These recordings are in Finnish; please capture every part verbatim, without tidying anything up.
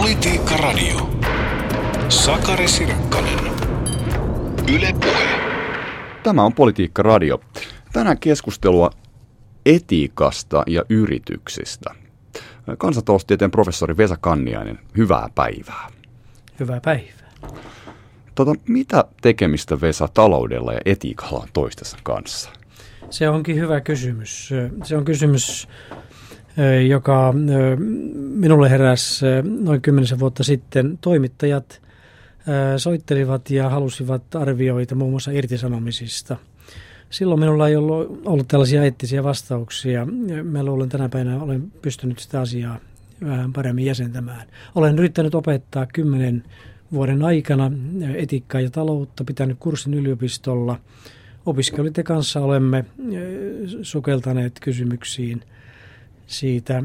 Politiikka Radio. Sakari Sirkkanen. Yle Puhe. Tämä on Politiikka Radio. Tänään keskustelua etiikasta ja yrityksistä. Kansantaloustieteen professori Vesa Kanniainen, hyvää päivää. Hyvää päivää. Tota, mitä tekemistä, Vesa, taloudella ja etiikalla on toistensa kanssa? Se onkin hyvä kysymys. Se on kysymys, joka minulle heräsi noin kymmenisen vuotta sitten. Toimittajat soittelivat ja halusivat arvioita muun muassa irtisanomisista. Silloin minulla ei ollut, ollut tällaisia eettisiä vastauksia. Mä luulen tänä päivänä olen pystynyt sitä asiaa vähän paremmin jäsentämään. Olen yrittänyt opettaa kymmenen vuoden aikana etiikkaa ja taloutta, pitänyt kurssin yliopistolla. Opiskelijoiden kanssa olemme sukeltaneet kysymyksiin siitä,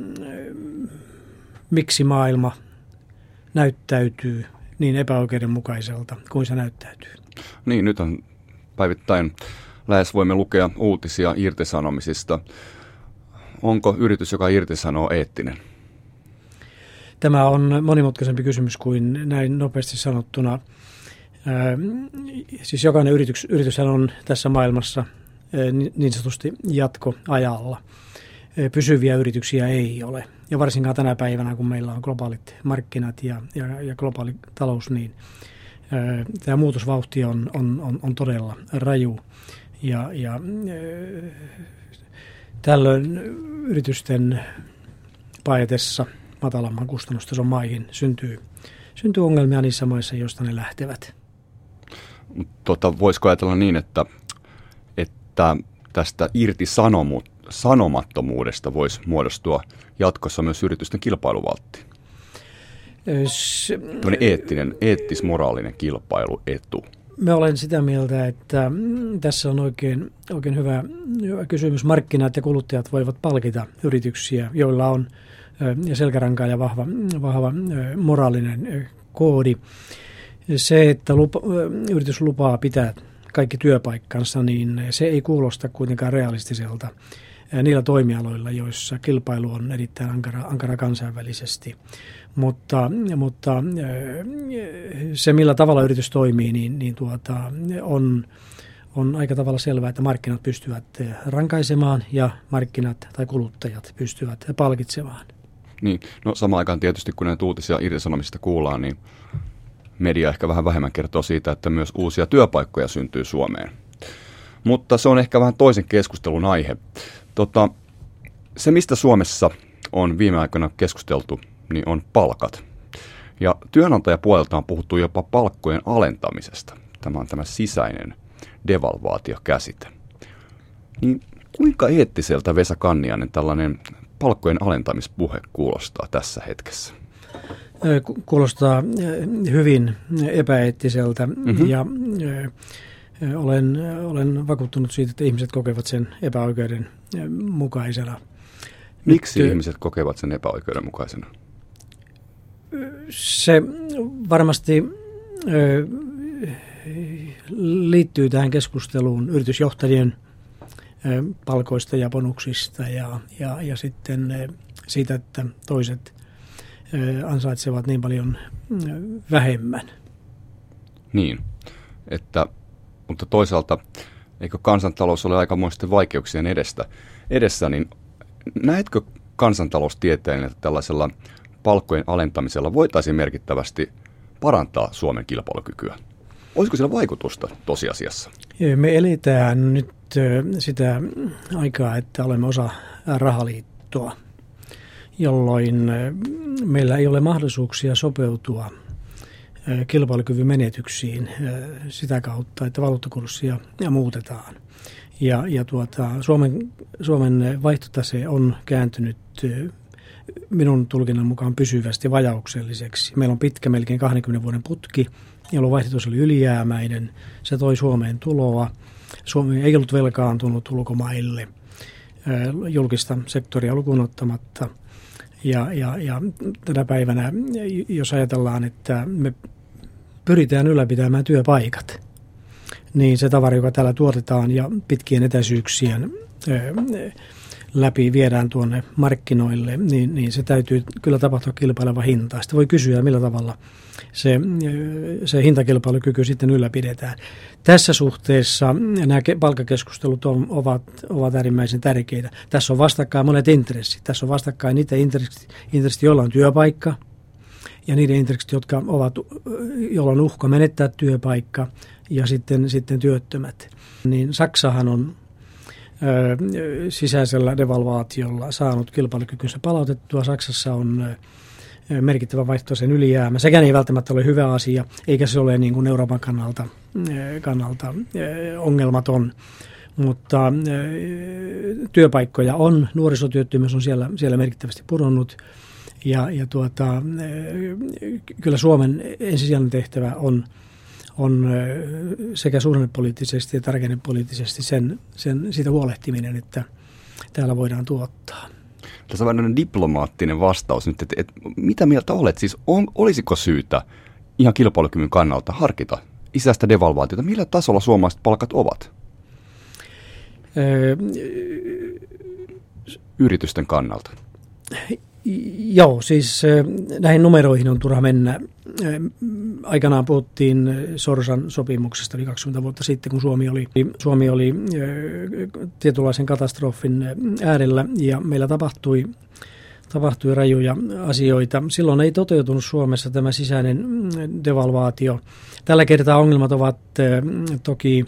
miksi maailma näyttäytyy niin epäoikeudenmukaiselta kuin se näyttäytyy. Niin, nyt on päivittäin lähes voimme lukea uutisia irtisanomisista. Onko yritys, joka irtisanoo, eettinen? Tämä on monimutkaisempi kysymys kuin näin nopeasti sanottuna. Siis jokainen yritys, yrityshän on tässä maailmassa niin sanotusti jatkoajalla. Pysyviä yrityksiä ei ole. Ja varsinkaan tänä päivänä, kun meillä on globaalit markkinat ja, ja, ja globaali talous, niin tämä muutosvauhti on, on, on, on todella raju. Ja, ja tällöin yritysten paetessa matalamman kustannustason maihin syntyy, syntyy ongelmia niissä maissa, joista ne lähtevät. Tota, voisiko ajatella niin, että, että tästä irtisanomattomuudesta voisi muodostua jatkossa myös yritysten kilpailuvaltti? Se, Tällainen eettinen, eettis-moraalinen kilpailuetu. Mä olen sitä mieltä, että tässä on oikein, oikein hyvä, hyvä kysymys. Markkinat ja kuluttajat voivat palkita yrityksiä, joilla on ja selkärankaa ja vahva, vahva moraalinen koodi. Se, että lupa, yritys lupaa pitää kaikki työpaikkansa, niin se ei kuulosta kuitenkaan realistiselta niillä toimialoilla, joissa kilpailu on erittäin ankara, ankara kansainvälisesti. Mutta, mutta se, millä tavalla yritys toimii, niin, niin tuota, on, on aika tavalla selvää, että markkinat pystyvät rankaisemaan ja markkinat tai kuluttajat pystyvät palkitsemaan. Niin, no samaan aikaan tietysti, kun näitä uutisia irtisanomisista kuullaan, niin media ehkä vähän vähemmän kertoo siitä, että myös uusia työpaikkoja syntyy Suomeen. Mutta se on ehkä vähän toisen keskustelun aihe. Tota, se, mistä Suomessa on viime aikoina keskusteltu, niin on palkat. Ja työnantajapuolelta on puhuttu jopa palkkojen alentamisesta. Tämä on tämä sisäinen devalvaatiokäsite. Niin kuinka eettiseltä, Vesa Kanniainen, tällainen palkkojen alentamispuhe kuulostaa tässä hetkessä? Kuulostaa hyvin epäeettiseltä mm-hmm. ja olen, olen vakuuttunut siitä, että ihmiset kokevat sen epäoikeudenmukaisena. Miksi Nyt, ihmiset kokevat sen epäoikeudenmukaisena? Se varmasti liittyy tähän keskusteluun yritysjohtajien palkoista ja bonuksista ja, ja, ja sitten siitä, että toiset ansaitsevat niin paljon vähemmän. Niin, että, mutta toisaalta eikö kansantalous ole aikamoisten vaikeuksien edestä, edessä, niin näetkö kansantaloustieteen, että tällaisella palkkojen alentamisella voitaisiin merkittävästi parantaa Suomen kilpailukykyä? Olisiko sillä vaikutusta tosiasiassa? Me eletään nyt sitä aikaa, että olemme osa rahaliittoa, jolloin meillä ei ole mahdollisuuksia sopeutua kilpailukyvyn menetyksiin sitä kautta, että valuuttakurssia muutetaan. Ja, ja tuota, Suomen, Suomen vaihtotase on kääntynyt minun tulkinnan mukaan pysyvästi vajaukselliseksi. Meillä on pitkä, melkein kahdenkymmenen vuoden putki, jolloin vaihtotase oli ylijäämäinen. Se toi Suomeen tuloa. Suomi ei ollut velkaantunut ulkomaille julkista sektoria lukuun ottamatta. Ja, ja, ja tänä päivänä, jos ajatellaan, että me pyritään ylläpitämään työpaikat, niin se tavara, joka täällä tuotetaan ja pitkien etäisyyksien läpi viedään tuonne markkinoille, niin, niin se täytyy kyllä tapahtua kilpaileva hintaa. Sitten voi kysyä, millä tavalla se, se hintakilpailukyky sitten ylläpidetään. Tässä suhteessa nämä palkkakeskustelut on, ovat, ovat äärimmäisen tärkeitä. Tässä on vastakkain monet intressit. Tässä on vastakkain niitä intressit, intressit joilla on työpaikka, ja niiden intressit, jotka ovat, joilla on uhka menettää työpaikka, ja sitten, sitten työttömät. Niin Saksahan on ö, sisäisellä devalvaatiolla saanut kilpailukykynsä palautettua. Saksassa on ö, merkittävä vaihtoisen ylijäämä. Sekään ei välttämättä ole hyvä asia, eikä se ole niin kuin Euroopan kannalta, ö, kannalta ö, ongelmaton. Mutta ö, työpaikkoja on, nuorisotyöttömyys on siellä, siellä merkittävästi pudonnut. Ja, ja tuota, kyllä Suomen ensisijainen tehtävä on, on sekä suhdannepoliittisesti että rakennepoliittisesti sen, sen, siitä huolehtiminen, että täällä voidaan tuottaa. Tässä on vähän diplomaattinen vastaus nyt, että, että mitä mieltä olet? Siis on, olisiko syytä ihan kilpailukyvyn kannalta harkita isästä devalvaatiota? Millä tasolla suomalaiset palkat ovat? Öö, Yritysten kannalta. Joo, siis näihin numeroihin on turha mennä. Aikanaan puhuttiin Sorsan sopimuksesta yli kaksikymmentä vuotta sitten, kun Suomi oli, Suomi oli tietynlaisen katastrofin äärellä ja meillä tapahtui, tapahtui rajuja asioita. Silloin ei toteutunut Suomessa tämä sisäinen devalvaatio. Tällä kertaa ongelmat ovat toki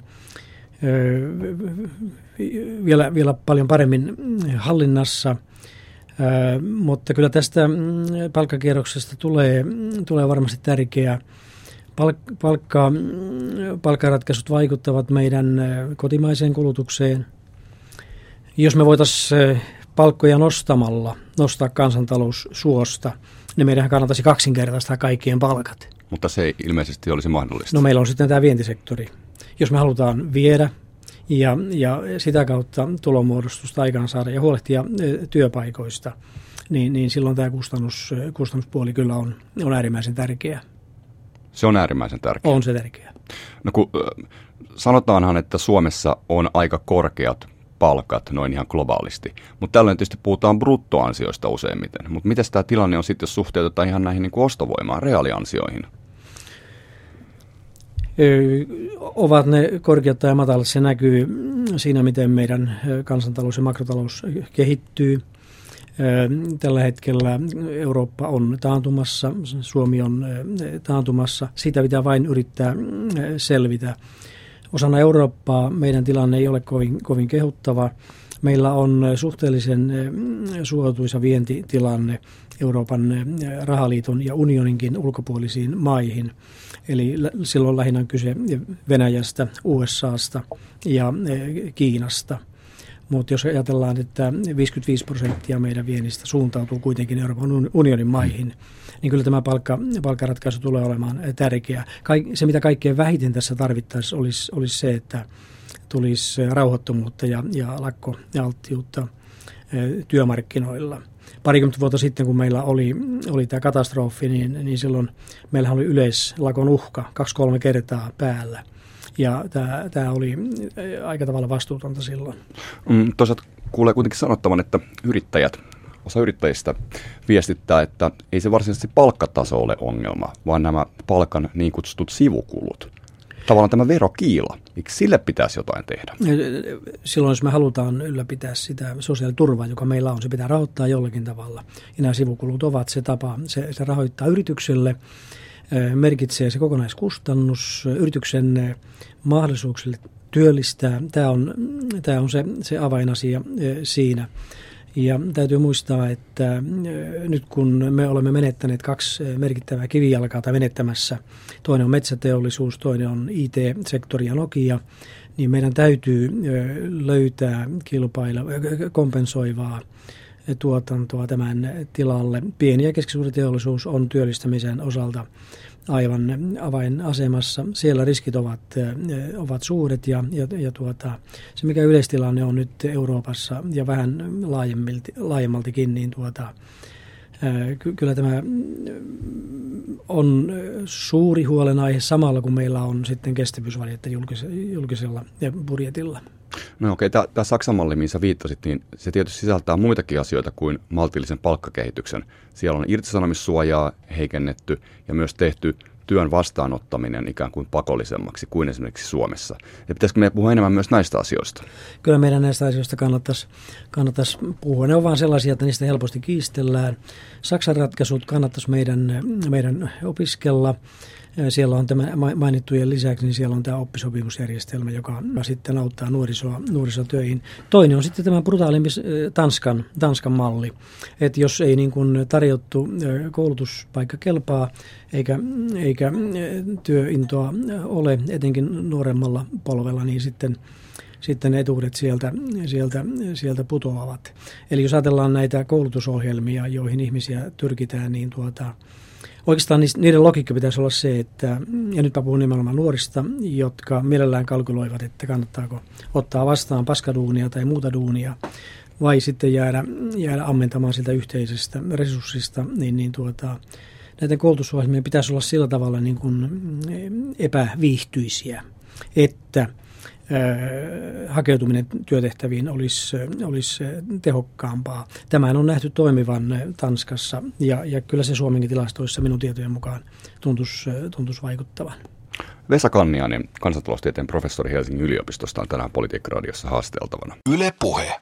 vielä, vielä paljon paremmin hallinnassa. Ö, mutta kyllä tästä palkkakierroksesta tulee, tulee varmasti tärkeää. Palk- palkka, palkkaratkaisut vaikuttavat meidän kotimaiseen kulutukseen. Jos me voitaisiin palkkoja nostamalla nostaa kansantalous suosta, niin meidän kannattaisi kaksinkertaistaa kaikkien palkat. Mutta se ei ilmeisesti olisi mahdollista. No meillä on sitten tämä vientisektori. Jos me halutaan viedä ja, ja sitä kautta tulonmuodostusta aikaan saada ja huolehtia työpaikoista, niin, niin silloin tämä kustannus, kustannuspuoli kyllä on, on äärimmäisen tärkeä. Se on äärimmäisen tärkeä. On se tärkeä. No kun sanotaanhan, että Suomessa on aika korkeat palkat noin ihan globaalisti, mutta tällöin tietysti puhutaan bruttoansioista useimmiten. Mutta miten tämä tilanne on sitten, jos suhteutetaan ihan näihin niin kuin ostovoimaan, reaaliansioihin? Ovat ne korkeat tai matalat. Se näkyy siinä, miten meidän kansantalous ja makrotalous kehittyy. Tällä hetkellä Eurooppa on taantumassa, Suomi on taantumassa. Siitä pitää vain yrittää selvitä. Osana Eurooppaa meidän tilanne ei ole kovin, kovin kehuttava. Meillä on suhteellisen suotuisa vientitilanne Euroopan rahaliiton ja unioninkin ulkopuolisiin maihin. Eli silloin lähinnä on kyse Venäjästä, U S A:sta ja Kiinasta. Mutta jos ajatellaan, että viisikymmentäviisi prosenttia meidän viennistä suuntautuu kuitenkin Euroopan unionin maihin, niin kyllä tämä palkka, palkkaratkaisu tulee olemaan tärkeä. Kaik, se, mitä kaikkein vähiten tässä tarvittaisiin, olisi, olisi se, että tulisi rauhattomuutta ja, ja lakko- ja alttiutta työmarkkinoilla. Parikymmentä vuotta sitten, kun meillä oli, oli tämä katastrofi, niin, niin silloin meillä oli yleislakon uhka kaksi-kolme kertaa päällä. Ja tämä, tämä oli aika tavalla vastuutonta silloin. Mm, toisaalta kuulee kuitenkin sanottavan, että yrittäjät, osa yrittäjistä viestittää, että ei se varsinaisesti palkkataso ole ongelma, vaan nämä palkan niin kutsutut sivukulut. Tavallaan tämä verokiila, eikö sille pitäisi jotain tehdä? Silloin, jos me halutaan ylläpitää sitä sosiaaliturvaa, joka meillä on, se pitää rahoittaa jollakin tavalla. Ja nämä sivukulut ovat se tapa, se, se rahoittaa yritykselle, merkitsee se kokonaiskustannus yrityksen mahdollisuuksille työllistää. Tämä on, tämä on se, se avainasia siinä. Ja täytyy muistaa, että nyt kun me olemme menettäneet kaksi merkittävää kivijalkaa tai menettämässä, toinen on metsäteollisuus, toinen on I T-sektori ja Nokia, niin meidän täytyy löytää kilpailla, kompensoivaa tuotantoa tämän tilalle. Pieni ja keskisuuri teollisuus on työllistämisen osalta aivan avainasemassa. Siellä riskit ovat, ovat suuret ja, ja, ja tuota, se mikä yleistilanne on nyt Euroopassa ja vähän laajemmaltikin, niin tuota, ky- kyllä tämä on suuri huolenaihe samalla, kun meillä on sitten kestävyysvajetta julkisella budjetilla. No okei, okay, tämä Saksan malli, mihin sä viittasit, niin se tietysti sisältää muitakin asioita kuin maltillisen palkkakehityksen. Siellä on irtisanomissuojaa heikennetty ja myös tehty työn vastaanottaminen ikään kuin pakollisemmaksi kuin esimerkiksi Suomessa. Ja pitäisikö meidän puhua enemmän myös näistä asioista? Kyllä meidän näistä asioista kannattaisi, kannattaisi puhua. Ne on vaan sellaisia, että niistä helposti kiistellään. Saksan ratkaisut kannattaisi meidän, meidän opiskella. Siellä on tämä mainittujen lisäksi, niin siellä on tämä oppisopimusjärjestelmä, joka sitten auttaa nuorisoa, nuorisotöihin. Toinen on sitten tämä brutaalimpi Tanskan, Tanskan malli, että jos ei niin kuin tarjottu koulutuspaikka kelpaa eikä, eikä työintoa ole, etenkin nuoremmalla polvella, niin sitten sitten etuudet sieltä, sieltä, sieltä putoavat. Eli jos ajatellaan näitä koulutusohjelmia, joihin ihmisiä tyrkitään, niin tuota, oikeastaan niiden logiikka pitäisi olla se, että, ja nyt mä puhun nimenomaan nuorista, jotka mielellään kalkyloivat, että kannattaako ottaa vastaan paskaduunia tai muuta duunia, vai sitten jäädä, jäädä ammentamaan siltä yhteisestä resurssista, niin, niin tuota, näiden koulutusohjelmien pitäisi olla sillä tavalla niin kuin epäviihtyisiä, että hakeutuminen työtehtäviin olisi, olisi tehokkaampaa. Tämän on nähty toimivan Tanskassa ja, ja kyllä se Suomenkin tilastoissa minun tietojen mukaan tuntuisi, tuntuisi vaikuttavan. Vesa Kanniainen, kansantaloustieteen professori Helsingin yliopistosta, on tänään Politiikka-radiossa haasteltavana. Yle Puhe.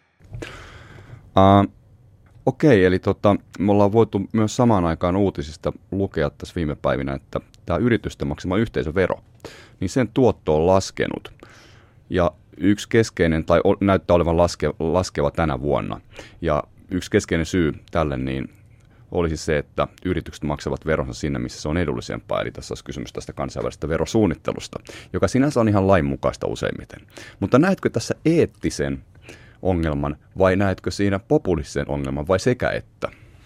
Uh, Okei, eli tota, me ollaan voitu myös samaan aikaan uutisista lukea tässä viime päivinä, että tämä yritysten maksama yhteisövero, niin sen tuotto on laskenut. Ja yksi keskeinen, tai näyttää olevan laske, laskeva tänä vuonna, ja yksi keskeinen syy tälle niin olisi se, että yritykset maksavat veronsa sinne, missä se on edullisempaa. Eli tässä olisi kysymys tästä kansainvälisestä verosuunnittelusta, joka sinänsä on ihan lainmukaista useimmiten. Mutta näetkö tässä eettisen ongelman vai näetkö siinä populistisen ongelman vai sekä että?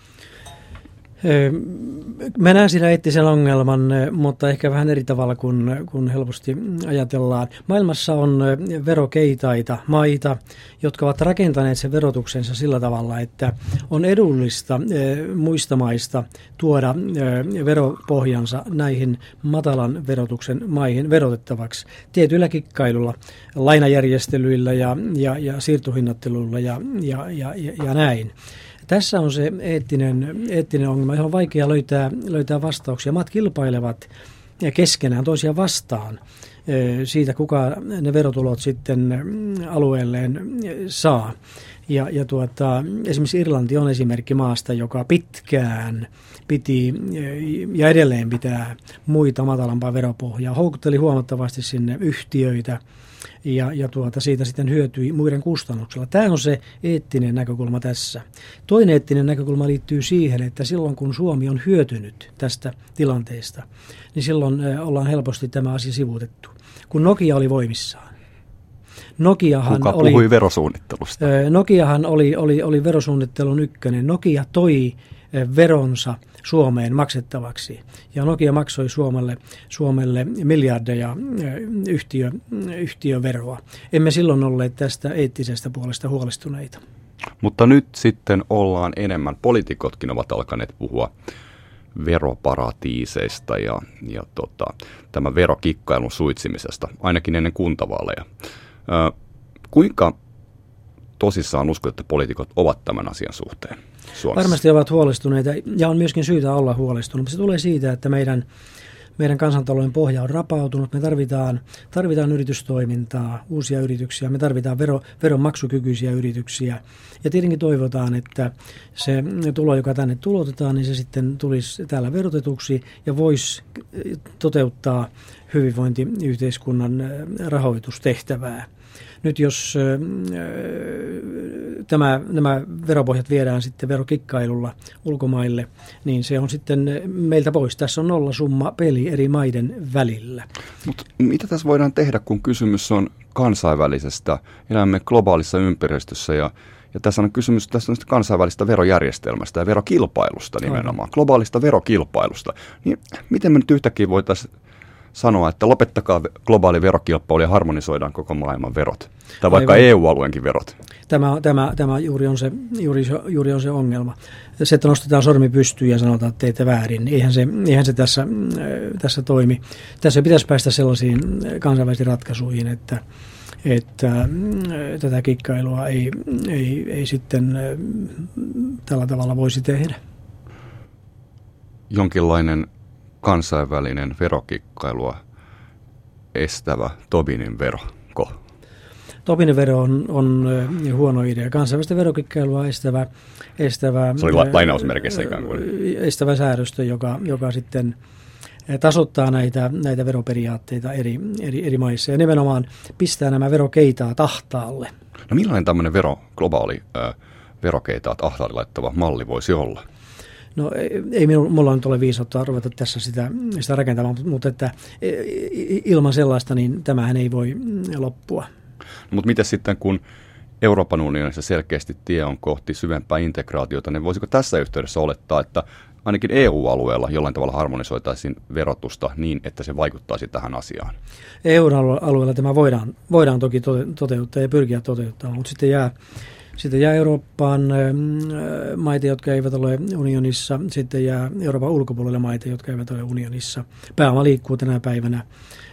Mä näen siinä eettisen ongelman, mutta ehkä vähän eri tavalla kuin, kuin helposti ajatellaan. Maailmassa on verokeitaita maita, jotka ovat rakentaneet sen verotuksensa sillä tavalla, että on edullista muista maista tuoda veropohjansa näihin matalan verotuksen maihin verotettavaksi tietyillä kikkailulla, lainajärjestelyillä ja, ja, ja siirtohinnatteluilla ja, ja, ja, ja näin. Tässä on se eettinen, eettinen ongelma, johon on vaikea löytää, löytää vastauksia. Maat kilpailevat keskenään toisia vastaan siitä, kuka ne verotulot sitten alueelleen saa. Ja, ja tuota, esimerkiksi Irlanti on esimerkki maasta, joka pitkään piti ja edelleen pitää muita matalampaa veropohjaa. Houkutteli huomattavasti sinne yhtiöitä. Ja, ja tuota, siitä sitten hyötyi muiden kustannuksella. Tämä on se eettinen näkökulma tässä. Toinen eettinen näkökulma liittyy siihen, että silloin kun Suomi on hyötynyt tästä tilanteesta, niin silloin ollaan helposti tämä asia sivuutettu. Kun Nokia oli voimissaan. Nokiahan Kuka oli, puhui verosuunnittelusta? Nokiahan oli, oli, oli verosuunnittelun ykkönen. Nokia toi veronsa Suomeen maksettavaksi. Ja Nokia maksoi Suomelle, Suomelle miljardeja yhtiö, yhtiöveroa. Emme silloin olleet tästä eettisestä puolesta huolestuneita. Mutta nyt sitten ollaan enemmän, poliitikotkin ovat alkaneet puhua veroparatiiseista ja, ja tota, tämän verokikkailun suitsimisesta, ainakin ennen kuntavaaleja. Ö, kuinka tosissaan uskot, että poliitikot ovat tämän asian suhteen Suomessa? Varmasti ovat huolestuneita ja on myöskin syytä olla huolestunut. Se tulee siitä, että meidän, meidän kansantalouden pohja on rapautunut. Me tarvitaan, tarvitaan yritystoimintaa, uusia yrityksiä. Me tarvitaan vero, veronmaksukykyisiä yrityksiä. Ja tietenkin toivotaan, että se tulo, joka tänne tulotetaan, niin se sitten tulisi täällä verotetuksi ja voisi toteuttaa hyvinvointiyhteiskunnan rahoitustehtävää. Nyt jos äh, tämä, nämä veropohjat viedään sitten verokikkailulla ulkomaille, niin se on sitten meiltä pois. Tässä on nollasumma peli eri maiden välillä. Mutta mitä tässä voidaan tehdä, kun kysymys on kansainvälisestä, elämme globaalissa ympäristössä ja Ja tässä on kysymys tässä on kansainvälistä verojärjestelmästä ja verokilpailusta nimenomaan, Aina. globaalista verokilpailusta. Niin miten me nyt yhtäkkiä voitaisiin sanoa, että lopettakaa globaali verokilpailu ja harmonisoidaan koko maailman verot, tai vaikka Aivan. E U-alueenkin verot? Tämä, tämä, tämä juuri, on se, juuri, juuri on se ongelma. Se, että nostetaan sormi pystyyn ja sanotaan, että teette väärin, eihän se, eihän se tässä, tässä toimi. Tässä pitäisi päästä sellaisiin kansainvälisiin ratkaisuihin, että että tätä kikkailua ei, ei, ei sitten tällä tavalla voisi tehdä. Jonkinlainen kansainvälinen verokikkailua estävä Tobinin vero, ko? Tobinin vero on, on huono idea. Kansainvälistä verokikkailua estävä, estävä, Se oli la- lainausmerkissä ikään kuin. Estävä säädöstö, joka, joka sitten tasoittaa näitä, näitä veroperiaatteita eri, eri, eri maissa ja nimenomaan pistää nämä verokeitaat ahtaalle. No millainen tämmöinen vero, globaali äh, verokeitaat ahtaalle laittava malli voisi olla? No ei minulla nyt ole viisautta ruveta tässä sitä, sitä rakentamaan, mutta että ilman sellaista niin tämähän ei voi loppua. No, mutta miten sitten, kun Euroopan unionissa selkeästi tie on kohti syvempää integraatiota, niin voisiko tässä yhteydessä olettaa, että ainakin E U-alueella jollain tavalla harmonisoitaisiin verotusta niin, että se vaikuttaisi tähän asiaan? E U-alueella tämä voidaan, voidaan toki toteuttaa ja pyrkiä toteuttamaan, mutta sitten jää, sitten jää Eurooppaan maita, jotka eivät ole unionissa, sitten jää Euroopan ulkopuolelle maita, jotka eivät ole unionissa. Pääoma liikkuu tänä päivänä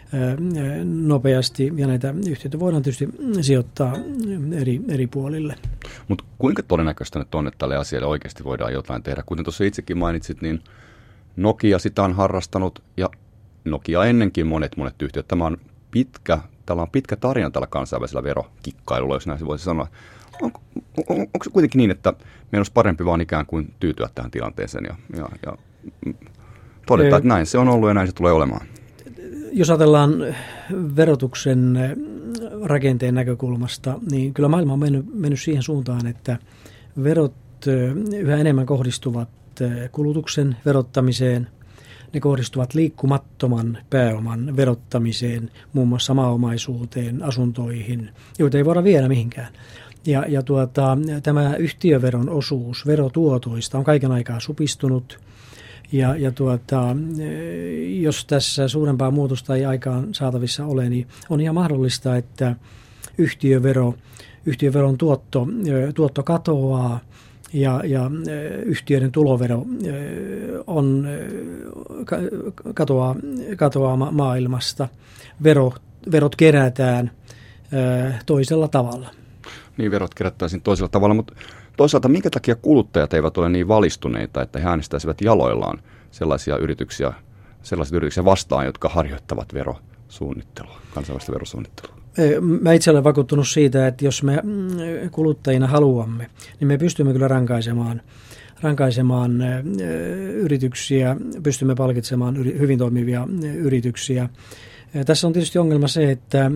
nopeasti ja näitä yhtiöitä voidaan tietysti sijoittaa eri, eri puolille. Mutta kuinka todennäköistä nyt on, että tälle asialle oikeasti voidaan jotain tehdä? Kuten tuossa itsekin mainitsit, niin Nokia sitä on harrastanut ja Nokia ennenkin monet monet yhtiöt. Tämä on pitkä, tällä on pitkä tarina tällä kansainvälisellä verokikkailulla, jos näin voisi sanoa. On, on, onko se kuitenkin niin, että meidän olisi parempi vaan ikään kuin tyytyä tähän tilanteeseen ja, ja, ja todeta, että näin se on ollut ja näin se tulee olemaan? Jos ajatellaan verotuksen rakenteen näkökulmasta, niin kyllä maailma on mennyt, mennyt siihen suuntaan, että verot yhä enemmän kohdistuvat kulutuksen verottamiseen. Ne kohdistuvat liikkumattoman pääoman verottamiseen, muun muassa maaomaisuuteen, asuntoihin, joita ei voida viedä mihinkään. Ja, ja tuota, tämä yhtiöveron osuus verotuotoista on kaiken aikaa supistunut. Ja, ja tuota, jos tässä suurempaa muutosta ei aikaan saatavissa ole, niin on ihan mahdollista, että yhtiövero, yhtiöveron tuotto, tuotto katoaa ja, ja yhtiöiden tulovero on, katoaa, katoaa maailmasta. Vero, verot kerätään toisella tavalla. Niin, verot kerättäisiin toisella tavalla, mutta toisaalta minkä takia kuluttajat eivät ole niin valistuneita, että he äänestäisivät jaloillaan sellaisia yrityksiä, sellaisia yrityksiä vastaan, jotka harjoittavat verosuunnittelua, kansainvälistä verosuunnittelua? Mä itse olen vakuuttunut siitä, että jos me kuluttajina haluamme, niin me pystymme kyllä rankaisemaan, rankaisemaan yrityksiä, pystymme palkitsemaan hyvin toimivia yrityksiä. Tässä on tietysti ongelma se, että...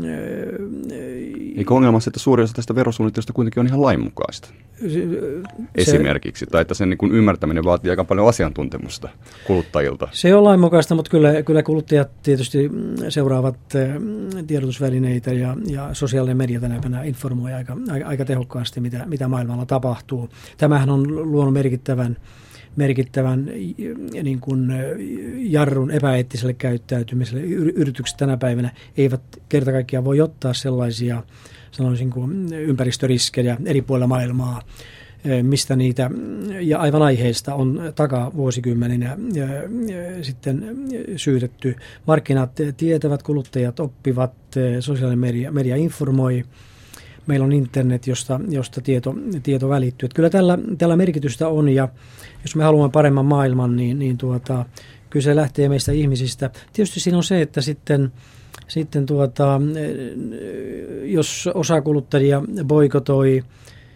Eikö ongelma se, että suurin osa tästä verosuunnittelusta kuitenkin on ihan lainmukaista? Se, esimerkiksi, tai että sen niin kuin ymmärtäminen vaatii aika paljon asiantuntemusta kuluttajilta. Se on lainmukaista, mutta kyllä, kyllä kuluttajat tietysti seuraavat tiedotusvälineitä ja, ja sosiaalinen media tänä päivänä informoi aika, aika, aika tehokkaasti, mitä, mitä maailmalla tapahtuu. Tämähän on luonut merkittävän merkittävän niin kuin jarrun epäeettiselle käyttäytymiselle. Yritykset tänä päivänä eivät kerta kaikkiaan voi ottaa sellaisia, sanoisin kuin ympäristöriskejä eri puolilla maailmaa, mistä niitä, ja aivan aiheesta on takavuosikymmeninä sitten syydetty. Markkinat tietävät, kuluttajat oppivat, sosiaalinen media, media informoi. Meillä on internet, josta, josta tieto, tieto välittyy. Että kyllä tällä, tällä merkitystä on, ja jos me haluamme paremman maailman, niin, niin tuota, kyllä se lähtee meistä ihmisistä. Tietysti siinä on se, että sitten, sitten tuota, jos osa kuluttajia boikotoi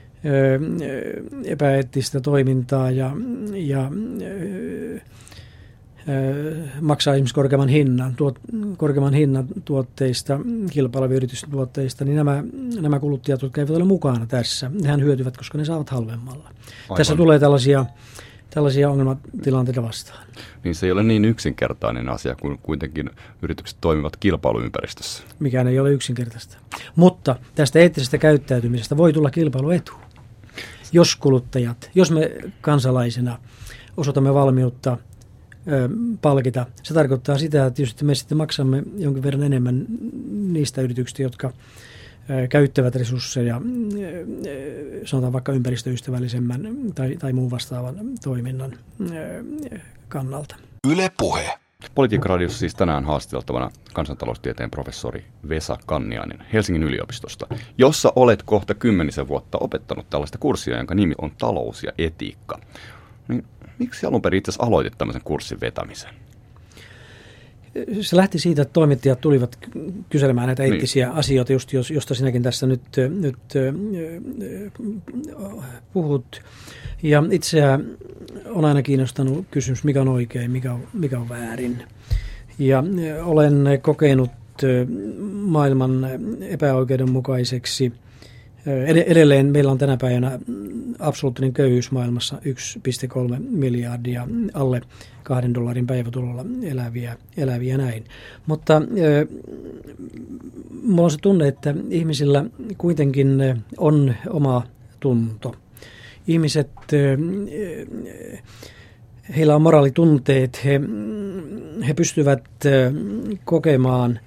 epäeettistä toimintaa ja, ja maksaa esimerkiksi korkeamman hinnan, tuot, korkeamman hinnan tuotteista, kilpailevien yritysten tuotteista, niin nämä, nämä kuluttajat, jotka eivät ole mukana tässä, nehän hyötyvät, koska ne saavat halvemmalla. Aivan. Tässä tulee tällaisia, tällaisia ongelmatilanteita vastaan. Niin se ei ole niin yksinkertainen asia, kun kuitenkin yritykset toimivat kilpailuympäristössä. Mikään ei ole yksinkertaista. Mutta tästä eettisestä käyttäytymisestä voi tulla kilpailuetu. Jos kuluttajat, jos me kansalaisena osoitamme valmiutta palkita. Se tarkoittaa sitä, että jos me sitten maksamme jonkin verran enemmän niistä yrityksistä, jotka käyttävät resursseja, sanotaan vaikka ympäristöystävällisemmän tai, tai muun vastaavan toiminnan kannalta. Yle Puhe. Politiikkaradiossa siis tänään haastateltavana kansantaloustieteen professori Vesa Kanniainen Helsingin yliopistosta, jossa olet kohta kymmenisen vuotta opettanut tällaista kurssia, jonka nimi on talous ja etiikka. Niin, miksi alun perin itse asiassa aloitit tämmöisen kurssin vetämisen? Se lähti siitä, että toimittajat tulivat kyselemään näitä eettisiä niin. asioita, just, josta sinäkin tässä nyt, nyt puhut. Ja itseä on aina kiinnostanut kysymys, mikä on oikein, mikä on, mikä on väärin. Ja olen kokenut maailman epäoikeudenmukaiseksi. Edelleen meillä on tänä päivänä absoluuttinen köyhyys maailmassa yksi pilkku kolme miljardia alle kahden dollarin päivätulolla eläviä, eläviä näin. Mutta äh, minulla on se tunne, että ihmisillä kuitenkin on oma tunto. Ihmiset, äh, heillä on moraalitunteet, he, he pystyvät äh, kokemaan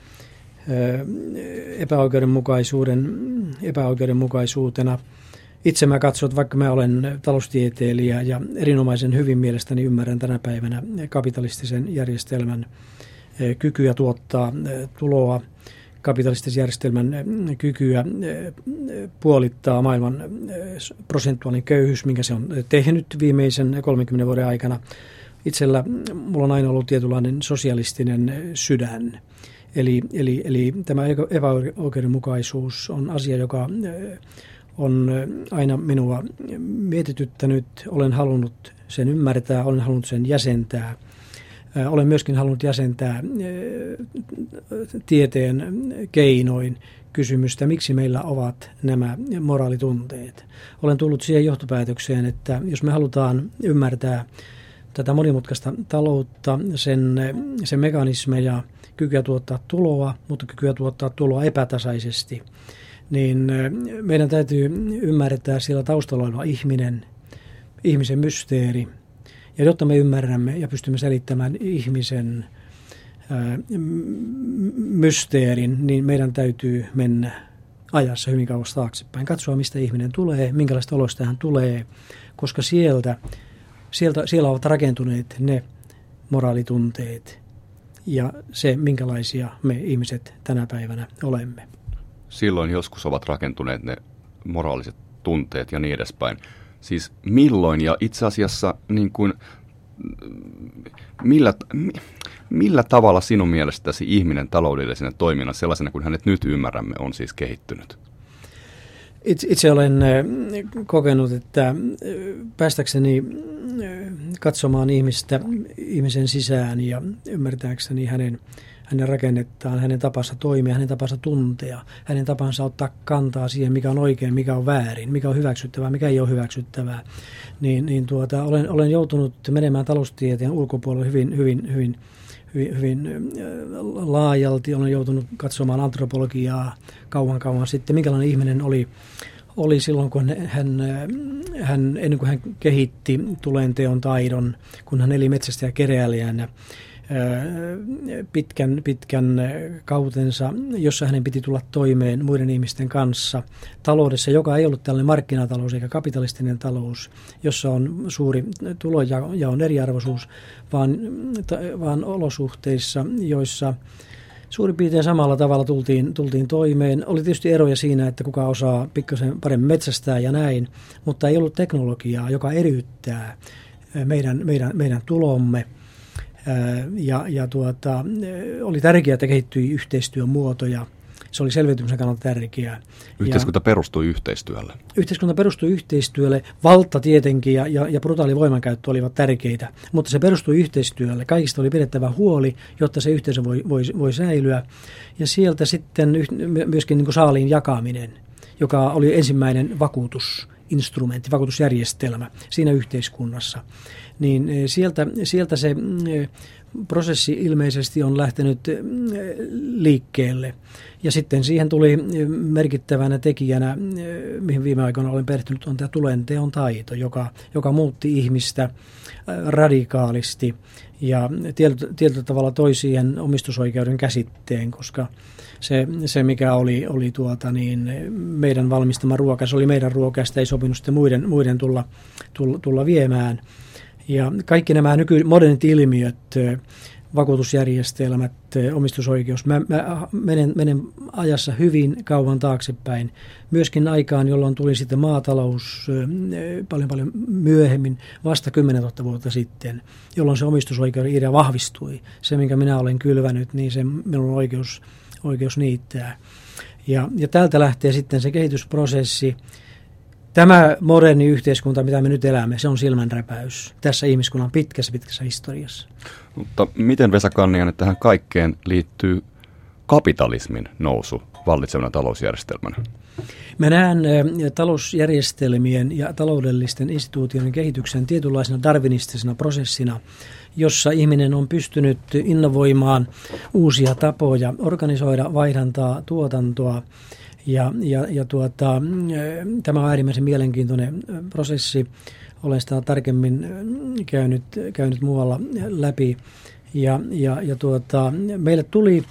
epäoikeudenmukaisuuden, epäoikeudenmukaisuutena. Itse mä katson, että vaikka mä olen taloustieteilijä ja erinomaisen hyvin mielestäni ymmärrän tänä päivänä kapitalistisen järjestelmän kykyä tuottaa tuloa, kapitalistisen järjestelmän kykyä puolittaa maailman prosentuaalinen köyhyys, minkä se on tehnyt viimeisen kolmenkymmenen vuoden aikana. Itsellä mulla on aina ollut tietynlainen sosialistinen sydän. Eli, eli, eli tämä epäoikeudenmukaisuus on asia, joka on aina minua mietityttänyt. Olen halunnut sen ymmärtää, olen halunnut sen jäsentää. Olen myöskin halunnut jäsentää tieteen keinoin kysymystä, miksi meillä ovat nämä moraalitunteet. Olen tullut siihen johtopäätökseen, että jos me halutaan ymmärtää tätä monimutkaista taloutta, sen, sen mekanismeja, kykyä tuottaa tuloa, mutta kykyä tuottaa tuloa epätasaisesti, niin meidän täytyy ymmärtää siellä taustalla oleva ihminen, ihmisen mysteeri. Ja jotta me ymmärrämme ja pystymme selittämään ihmisen ää, mysteerin, niin meidän täytyy mennä ajassa hyvin kauas taaksepäin. Katsoa, mistä ihminen tulee, minkälaista oloista hän tulee, koska sieltä, sieltä, siellä ovat rakentuneet ne moraalitunteet ja se, minkälaisia me ihmiset tänä päivänä olemme. Silloin joskus ovat rakentuneet ne moraaliset tunteet ja niin edespäin. Siis milloin ja itse asiassa niin kuin, millä, millä tavalla sinun mielestäsi ihminen taloudellisena toiminnan sellaisena kuin hänet nyt ymmärrämme on siis kehittynyt? Itse, itse olen kokenut, että päästäkseni katsomaan ihmistä, ihmisen sisään ja ymmärtääkseni hänen, hänen rakennettaan, hänen tapansa toimia, hänen tapansa tuntea, hänen tapansa ottaa kantaa siihen, mikä on oikein, mikä on väärin, mikä on hyväksyttävää, mikä ei ole hyväksyttävää, niin, niin tuota, olen, olen joutunut menemään taloustieteen ulkopuolelle hyvin, hyvin, hyvin, hyvin, hyvin laajalti. Olen joutunut katsomaan antropologiaa kauan kauan sitten, minkälainen ihminen oli, oli silloin, kun hän, hän, ennen kuin hän kehitti tulenteon taidon, kun hän eli metsästä ja keräilijänä pitkän, pitkän kautensa, jossa hänen piti tulla toimeen muiden ihmisten kanssa taloudessa, joka ei ollut tällainen markkinatalous eikä kapitalistinen talous, jossa on suuri tulojaon eriarvoisuus, vaan, vaan olosuhteissa, joissa suurin piirtein samalla tavalla tultiin, tultiin toimeen. Oli tietysti eroja siinä, että kuka osaa pikkasen paremmin metsästää ja näin, mutta ei ollut teknologiaa, joka eriyttää meidän, meidän, meidän tulomme. Ja, ja tuota, oli tärkeää, että kehittyi yhteistyön muotoja. Se oli selviytymisen kannalta tärkeää. Yhteiskunta ja perustui yhteistyölle. Yhteiskunta perustui yhteistyölle. Valta tietenkin ja, ja, ja brutaali voimankäyttö olivat tärkeitä, mutta se perustui yhteistyölle. Kaikista oli pidettävä huoli, jotta se yhteisö voi, voi, voi säilyä. Ja sieltä sitten myöskin niin kuin saaliin jakaminen, joka oli ensimmäinen vakuutusinstrumentti, vakuutusjärjestelmä siinä yhteiskunnassa. Niin sieltä, sieltä se prosessi ilmeisesti on lähtenyt liikkeelle. Ja sitten siihen tuli merkittävänä tekijänä, mihin viime aikoina olen perehtynyt, on tämä tulenteon taito, joka, joka muutti ihmistä radikaalisti ja tietyllä tavalla toi siihen omistusoikeuden käsitteen, koska se, se mikä oli, oli tuota niin, meidän valmistama ruoka, se oli meidän ruoka, sitä ei sopinut sitten muiden, muiden tulla, tulla, tulla viemään. Ja kaikki nämä nykymodernit ilmiöt vakuutusjärjestelmät, omistusoikeus. Mä, mä menen, menen ajassa hyvin kauan taaksepäin. Myöskin aikaan, jolloin tuli sitten maatalous paljon paljon myöhemmin, vasta kymmenentuhatta vuotta sitten, jolloin se omistusoikeuden idea vahvistui. Se, minkä minä olen kylvänyt, niin se minun on oikeus, oikeus niittää. Ja, ja täältä lähtee sitten se kehitysprosessi. Tämä moderni yhteiskunta, mitä me nyt elämme, se on silmänräpäys tässä ihmiskunnan pitkässä, pitkässä historiassa. Mutta miten, Vesa Kanniainen, tähän kaikkeen liittyy kapitalismin nousu vallitsevana talousjärjestelmänä? Mä näen talousjärjestelmien ja taloudellisten instituutioiden kehityksen tietynlaisena darwinistisena prosessina, jossa ihminen on pystynyt innovoimaan uusia tapoja organisoida vaihdantaa, tuotantoa. Ja, ja, ja tuota, tämä on äärimmäisen mielenkiintoinen prosessi. Olen sitä tarkemmin käynyt, käynyt muualla läpi. Ja, ja, ja tuota, meille tuli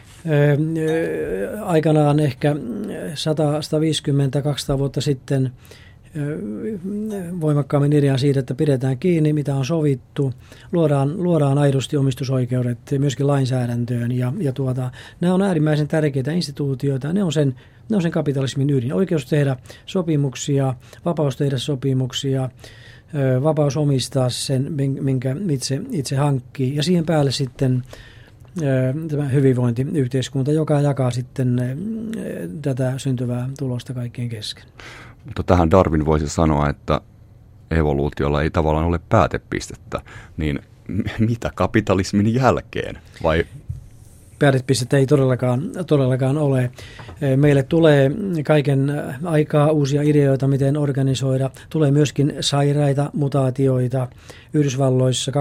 ää, aikanaan ehkä sata, sata viisikymmentä, kaksisataa vuotta sitten ää, voimakkaammin idea siitä, että pidetään kiinni, mitä on sovittu. Luodaan, luodaan aidosti omistusoikeudet myöskin lainsäädäntöön. Ja, ja tuota, nämä on äärimmäisen tärkeitä instituutioita. Ne on sen Ne on sen kapitalismin ydin. Oikeus tehdä sopimuksia, vapaus tehdä sopimuksia, vapaus omistaa sen, minkä itse, itse hankkii. Ja siihen päälle sitten tämä hyvinvointiyhteiskunta, joka jakaa sitten tätä syntyvää tulosta kaikkien kesken. Mutta tähän Darwin voisi sanoa, että evoluutiolla ei tavallaan ole päätepistettä. Niin mitä kapitalismin jälkeen? Vai... Päätepistettä ei todellakaan, todellakaan ole. Meille tulee kaiken aikaa uusia ideoita, miten organisoida. Tulee myöskin sairaita mutaatioita. Yhdysvalloissa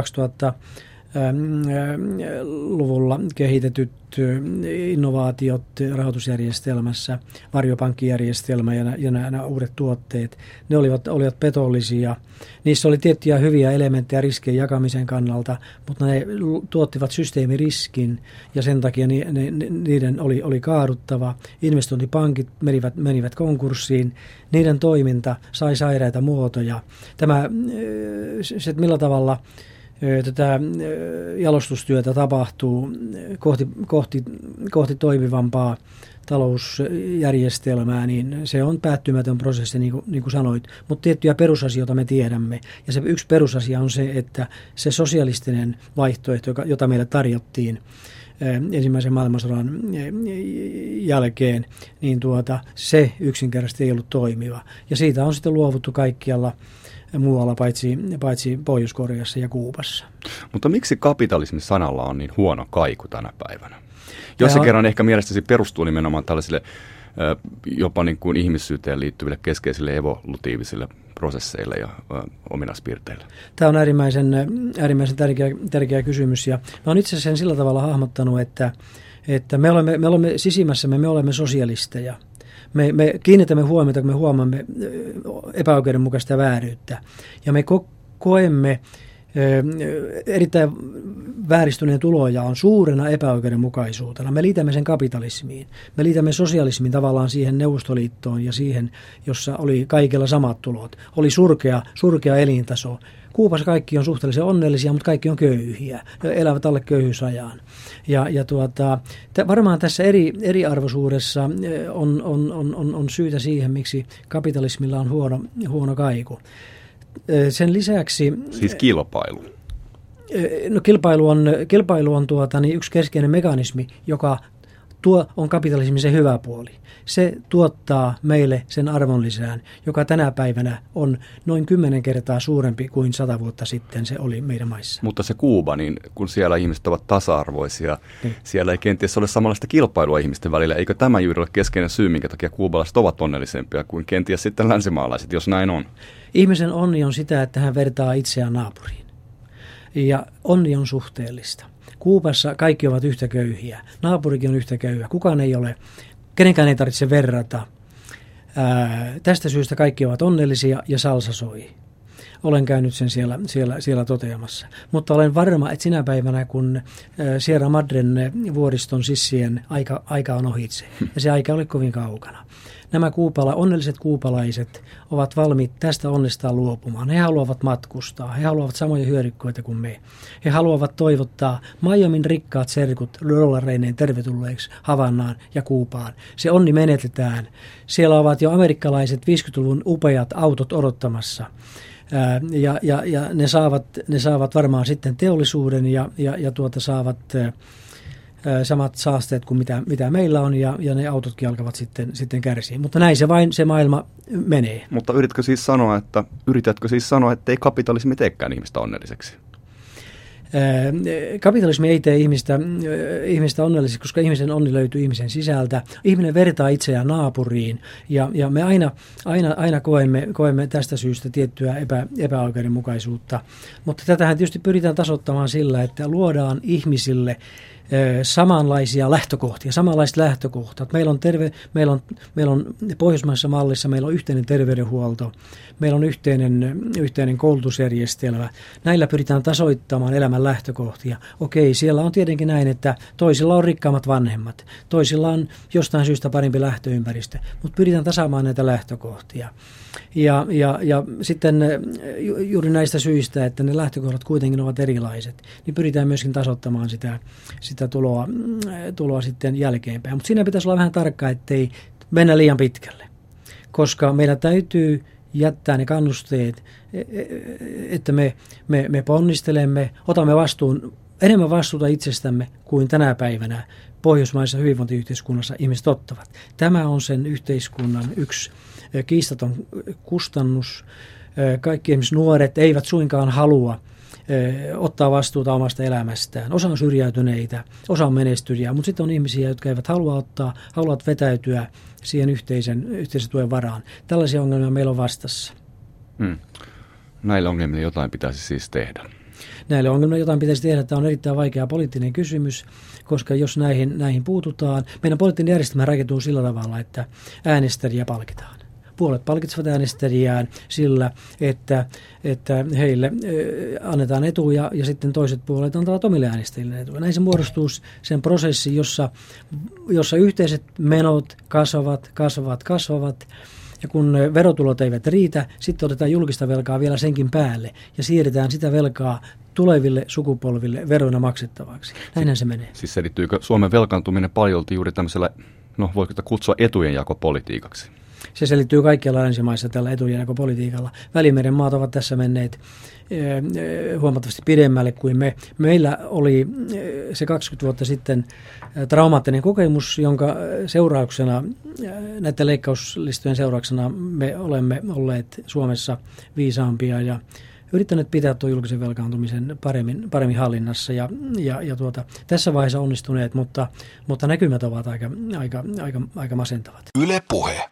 kaksituhattaluvulla kehitetyt innovaatiot rahoitusjärjestelmässä, varjopankkijärjestelmä ja, ja nämä, nämä uudet tuotteet, ne olivat, olivat petollisia. Niissä oli tiettyjä hyviä elementtejä riskien jakamisen kannalta, mutta ne tuottivat systeemiriskin ja sen takia ni, ne, niiden oli, oli kaaduttava. Investointipankit menivät, menivät konkurssiin, niiden toiminta sai sairaita muotoja. Tämä, se, millä tavalla tätä jalostustyötä tapahtuu kohti, kohti, kohti toimivampaa talousjärjestelmää, niin se on päättymätön prosessi, niin kuin, niin kuin sanoit. Mutta tiettyjä perusasioita me tiedämme. Ja se yksi perusasia on se, että se sosialistinen vaihtoehto, jota meille tarjottiin ensimmäisen maailmansodan jälkeen, niin tuota, se yksinkertaisesti ei ollut toimiva. Ja siitä on sitten luovuttu kaikkialla muualla paitsi, paitsi Pohjois-Koreassa ja Kuubassa. Mutta miksi kapitalismin sanalla on niin huono kaiku tänä päivänä? Jos se on... kerran ehkä mielestäsi perustuu nimenomaan tällaisille jopa niin kuin ihmisyyteen liittyville keskeisille evolutiivisille prosesseille ja ö, ominaispiirteille? Tämä on äärimmäisen, äärimmäisen tärkeä, tärkeä kysymys. Ja mä olen itse sen sillä tavalla hahmottanut, että, että me, olemme, me olemme sisimmässämme, me olemme sosialisteja. Me, me kiinnitämme huomiota, kun me huomaamme epäoikeudenmukaista vääryyttä. Ja me ko- koemme erittäin vääristyneen tulojaon suurena epäoikeudenmukaisuutena. Me liitämme sen kapitalismiin. Me liitämme sosialismin tavallaan siihen Neuvostoliittoon ja siihen, jossa oli kaikilla samat tulot. Oli surkea, surkea elintaso. Kuubassa kaikki on suhteellisen onnellisia, mutta kaikki on köyhiä. Elävät alle köyhyysajaan. Ja, ja tuota, t- varmaan tässä eri, eriarvoisuudessa on, on, on, on syytä siihen, miksi kapitalismilla on huono, huono kaiku. Sen lisäksi... Siis kilpailu. No kilpailu on, kilpailu on tuota, niin yksi keskeinen mekanismi, joka tuo, on kapitalismin se hyvä puoli. Se tuottaa meille sen arvonlisään, joka tänä päivänä on noin kymmenen kertaa suurempi kuin sata vuotta sitten se oli meidän maissa. Mutta se Kuuba, niin kun siellä ihmiset ovat tasa-arvoisia, niin siellä ei kenties ole samanlaista kilpailua ihmisten välillä. Eikö tämä juuri ole keskeinen syy, minkä takia kuubalaiset ovat onnellisempia kuin kenties sitten länsimaalaiset, jos näin on? Ihmisen onni on sitä, että hän vertaa itseään naapuriin. Ja onni on suhteellista. Kuubassa kaikki ovat yhtä köyhiä. Naapurikin on yhtä köyhä. Kukaan ei ole, kenenkään ei tarvitse verrata. Ää, tästä syystä kaikki ovat onnellisia ja salsa soi. olen käynyt sen siellä, siellä, siellä toteamassa. Mutta olen varma, että sinä päivänä, kun Sierra Madren vuoriston sissien aika, aika on ohitse, ja se aika oli kovin kaukana. Nämä kuupala, onnelliset kuupalaiset ovat valmiit tästä onnestaan luopumaan. He haluavat matkustaa, he haluavat samoja hyödykkeitä kuin me. He haluavat toivottaa Miamin rikkaat serkut dollareineen tervetulleeksi Havannaan ja Kuupaan. Se onni menetetään. Siellä ovat jo amerikkalaiset viisikymmentäluvun upeat autot odottamassa. Ja, ja, ja ne, saavat, ne saavat varmaan sitten teollisuuden ja, ja, ja tuota saavat samat saasteet kuin mitä, mitä meillä on, ja, ja ne autotkin alkavat sitten, sitten kärsiä. Mutta näin se vain se maailma menee. Mutta yritätkö siis sanoa, että, yritätkö siis sanoa, että ei kapitalismi teekään ihmistä onnelliseksi? Kapitalismi ei tee ihmistä, ihmistä onnelliseksi, koska ihmisen onni löytyy ihmisen sisältä. Ihminen vertaa itseään naapuriin, ja, ja me aina, aina, aina koemme, koemme tästä syystä tiettyä epä, epäoikeudenmukaisuutta. Mutta tätähän tietysti pyritään tasoittamaan sillä, että luodaan ihmisille samanlaisia lähtökohtia, samanlaiset lähtökohtat. Meillä on, terve, meillä on, meillä on pohjoismaisessa mallissa, meillä on yhteinen terveydenhuolto, meillä on yhteinen, yhteinen koulutusjärjestelmä. Näillä pyritään tasoittamaan elämän lähtökohtia. Okei, siellä on tietenkin näin, että toisilla on rikkaammat vanhemmat, toisilla on jostain syystä parempi lähtöympäristö, mutta pyritään tasaamaan näitä lähtökohtia. Ja, ja, ja sitten juuri näistä syistä, että ne lähtökohdat kuitenkin ovat erilaiset, niin pyritään myöskin tasoittamaan sitä, sitä tuloa, tuloa sitten jälkeenpäin. Mutta siinä pitäisi olla vähän tarkkaa, ettei mennä liian pitkälle, koska meidän täytyy jättää ne kannusteet, että me, me, me ponnistelemme, otamme vastuun, enemmän vastuuta itsestämme kuin tänä päivänä pohjoismaisessa hyvinvointiyhteiskunnassa ihmiset ottavat. Tämä on sen yhteiskunnan yksi kiistaton kustannus. Kaikki esimerkiksi nuoret eivät suinkaan halua ottaa vastuuta omasta elämästään. Osa on syrjäytyneitä, osa on menestyjiä, mutta sitten on ihmisiä, jotka eivät halua ottaa, haluavat vetäytyä siihen yhteisen, yhteisen tuen varaan. Tällaisia ongelmia meillä on vastassa. Hmm. Näille ongelmille jotain pitäisi siis tehdä. Näille ongelmille jotain pitäisi tehdä. Tämä on erittäin vaikea poliittinen kysymys, koska jos näihin, näihin puututaan, meidän poliittinen järjestelmä rakentuu sillä tavalla, että äänestäjiä palkitaan. Puolet palkitsevat äänestäjiään sillä, että, että heille annetaan etuja ja sitten toiset puolet antavat omille äänestäjille etuja. Näin se muodostuu sen prosessi, jossa, jossa yhteiset menot kasvavat, kasvavat, kasvavat. Ja kun verotulot eivät riitä, sitten otetaan julkista velkaa vielä senkin päälle ja siirretään sitä velkaa tuleville sukupolville veroina maksettavaksi. Näinhän se menee. Siis selittyykö Suomen velkaantuminen paljolti juuri tämmöisellä, no voiko kutsua etujenjakopolitiikaksi? Se selittyy kaikkialla länsimaissa tällä etujenjakopolitiikalla. Välimeren maat ovat tässä menneet huomattavasti pidemmälle kuin me. Meillä oli se kaksikymmentä vuotta sitten traumaattinen kokemus, jonka seurauksena, näiden leikkauslistojen seurauksena me olemme olleet Suomessa viisaampia ja yrittäneet pitää tuon julkisen velkaantumisen paremmin, paremmin hallinnassa ja, ja, ja tuota, tässä vaiheessa onnistuneet, mutta, mutta näkymät ovat aika, aika, aika, aika masentavat. Yle Puhe.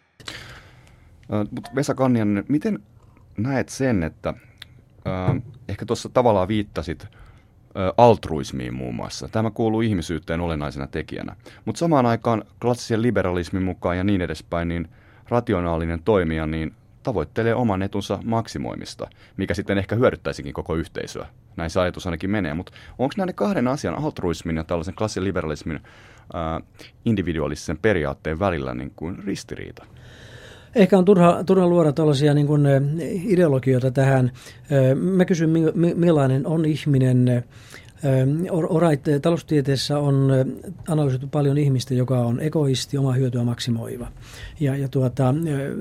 Mutta Vesa Kanniainen, miten näet sen, että äh, ehkä tuossa tavallaan viittasit äh, altruismiin muun muassa. Tämä kuuluu ihmisyyteen olennaisena tekijänä. Mutta samaan aikaan klassisen liberalismin mukaan ja niin edespäin, niin rationaalinen toimija niin tavoittelee oman etunsa maksimoimista, mikä sitten ehkä hyödyttäisikin koko yhteisöä. Näin se ajatus ainakin menee. Mutta onko näiden kahden asian, altruismin ja tällaisen klassisen liberalismin äh, individualistisen periaatteen välillä niin kuin ristiriita? Ehkä on turha, turha luoda tällaisia niin kuin ideologioita tähän. Mä kysyn, millainen on ihminen. Right, taloustieteessä on analysoitu paljon ihmistä, joka on egoisti, omaa hyötyä maksimoiva. Ja, ja tuota,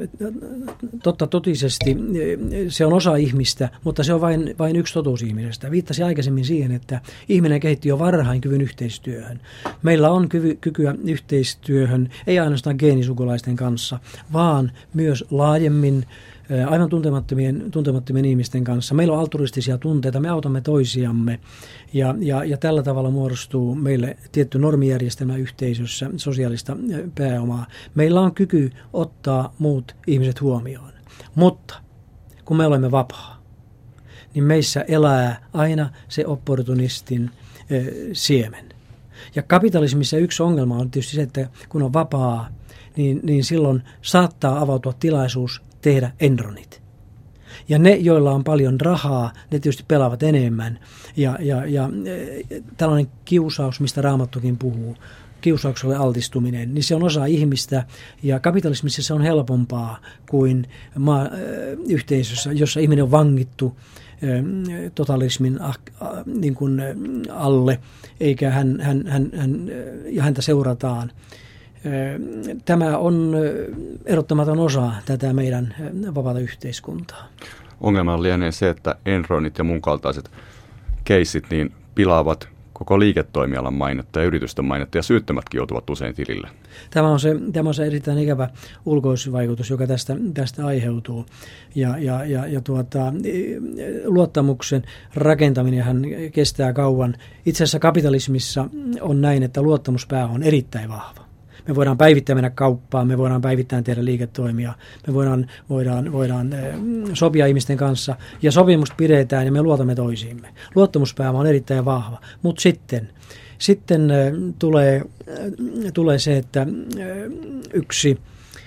totta totisesti se on osa ihmistä, mutta se on vain, vain yksi totuus ihmisestä. Viittasin aikaisemmin siihen, että ihminen kehitti jo varhain kyvyn yhteistyöhön. Meillä on kyvy, kykyä yhteistyöhön, ei ainoastaan geenisukulaisten kanssa, vaan myös laajemmin aivan tuntemattomien, tuntemattomien ihmisten kanssa. Meillä on altruistisia tunteita, me autamme toisiamme ja, ja, ja tällä tavalla muodostuu meille tietty normijärjestelmä yhteisössä, sosiaalista pääomaa. Meillä on kyky ottaa muut ihmiset huomioon, mutta kun me olemme vapaa, niin meissä elää aina se opportunistin äh, siemen. Ja kapitalismissa yksi ongelma on tietysti se, että kun on vapaa, niin, niin silloin saattaa avautua tilaisuus tehdä enronit. Ja ne, joilla on paljon rahaa, ne tietysti pelaavat enemmän. Ja, ja, ja tällainen kiusaus, mistä Raamattukin puhuu, kiusaukselle altistuminen, niin se on osa ihmistä, ja kapitalismissa se on helpompaa kuin maa, yhteisössä, jossa ihminen on vangittu totalismin niin kuin alle, eikä hän, hän, hän, hän, ja häntä seurataan. Tämä on erottamaton osa tätä meidän vapaata yhteiskuntaa. Ongelma lienee se, että Enronit ja mun kaltaiset keissit niin pilaavat koko liiketoimialan mainetta ja yritysten mainetta, ja syyttömätkin joutuvat usein tilille. Tämä on se, tämä on se erittäin ikävä ulkoisvaikutus, joka tästä, tästä aiheutuu. Ja, ja, ja, ja tuota, luottamuksen rakentaminenhan kestää kauan. Itse asiassa kapitalismissa on näin, että luottamuspää on erittäin vahva. Me voidaan päivittäin mennä kauppaan, me voidaan päivittäin tehdä liiketoimia, me voidaan, voidaan, voidaan sopia ihmisten kanssa ja sopimusta pidetään ja me luotamme toisiimme. Luottamuspääoma on erittäin vahva, mutta sitten, sitten tulee, tulee se, että yksi,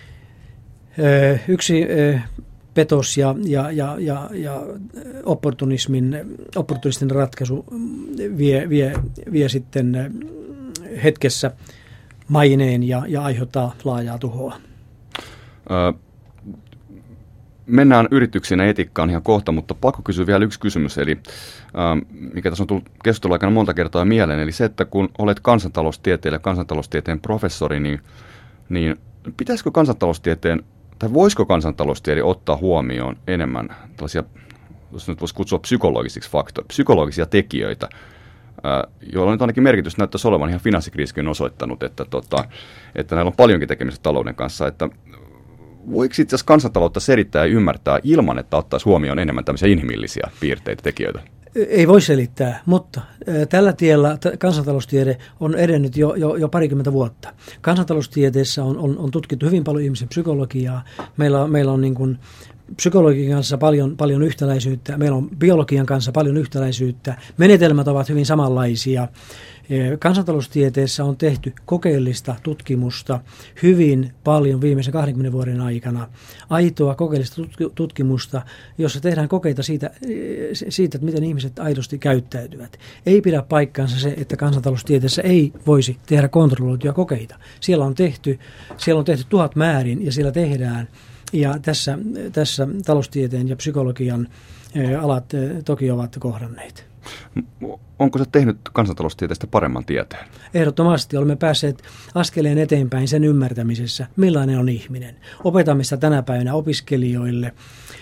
yksi petos ja, ja, ja, ja, ja opportunismin, opportunistin ratkaisu vie, vie, vie sitten hetkessä maineen ja, ja aiheuttaa laajaa tuhoa. Öö, mennään yrityksiin ja etiikkaan ihan kohta, mutta pakko kysyä vielä yksi kysymys, eli öö, mikä tässä on tullut keskustelun aikana monta kertaa mieleen, eli se, että kun olet kansantaloustieteilijä ja kansantaloustieteen professori, niin, niin pitäisikö kansantaloustieteen, tai voisiko kansantaloustiede ottaa huomioon enemmän tällaisia, jos nyt voisi kutsua psykologisiksi faktoja, psykologisia tekijöitä, joilla nyt ainakin merkitys näyttäisi olevan, ihan finanssikriisikin on osoittanut, että, tota, että näillä on paljonkin tekemistä talouden kanssa, että voiko itse asiassa kansantaloutta selittää ja ymmärtää ilman, että ottaisi huomioon enemmän tämmöisiä inhimillisiä piirteitä, tekijöitä? Ei voi selittää, mutta tällä tiellä kansantaloustiede on edennyt jo, jo, jo parikymmentä vuotta. Kansantaloustieteessä on, on, on tutkittu hyvin paljon ihmisen psykologiaa. Meillä, meillä on niin kuin psykologian kanssa paljon, paljon yhtäläisyyttä, meillä on biologian kanssa paljon yhtäläisyyttä, menetelmät ovat hyvin samanlaisia. Kansantaloustieteessä on tehty kokeellista tutkimusta hyvin paljon viimeisen kahdenkymmenen vuoden aikana. Aitoa kokeellista tutkimusta, jossa tehdään kokeita siitä, siitä, että miten ihmiset aidosti käyttäytyvät. Ei pidä paikkaansa se, että kansantaloustieteessä ei voisi tehdä kontrolloituja kokeita. Siellä on tehty, siellä on tehty tuhat määrin ja siellä tehdään. Ja tässä, tässä taloustieteen ja psykologian alat toki ovat kohdanneet. Onko se tehnyt kansantaloustieteestä paremman tieteen? Ehdottomasti olemme päässeet askeleen eteenpäin sen ymmärtämisessä, millainen on ihminen. Opetamme sitä tänä päivänä opiskelijoille.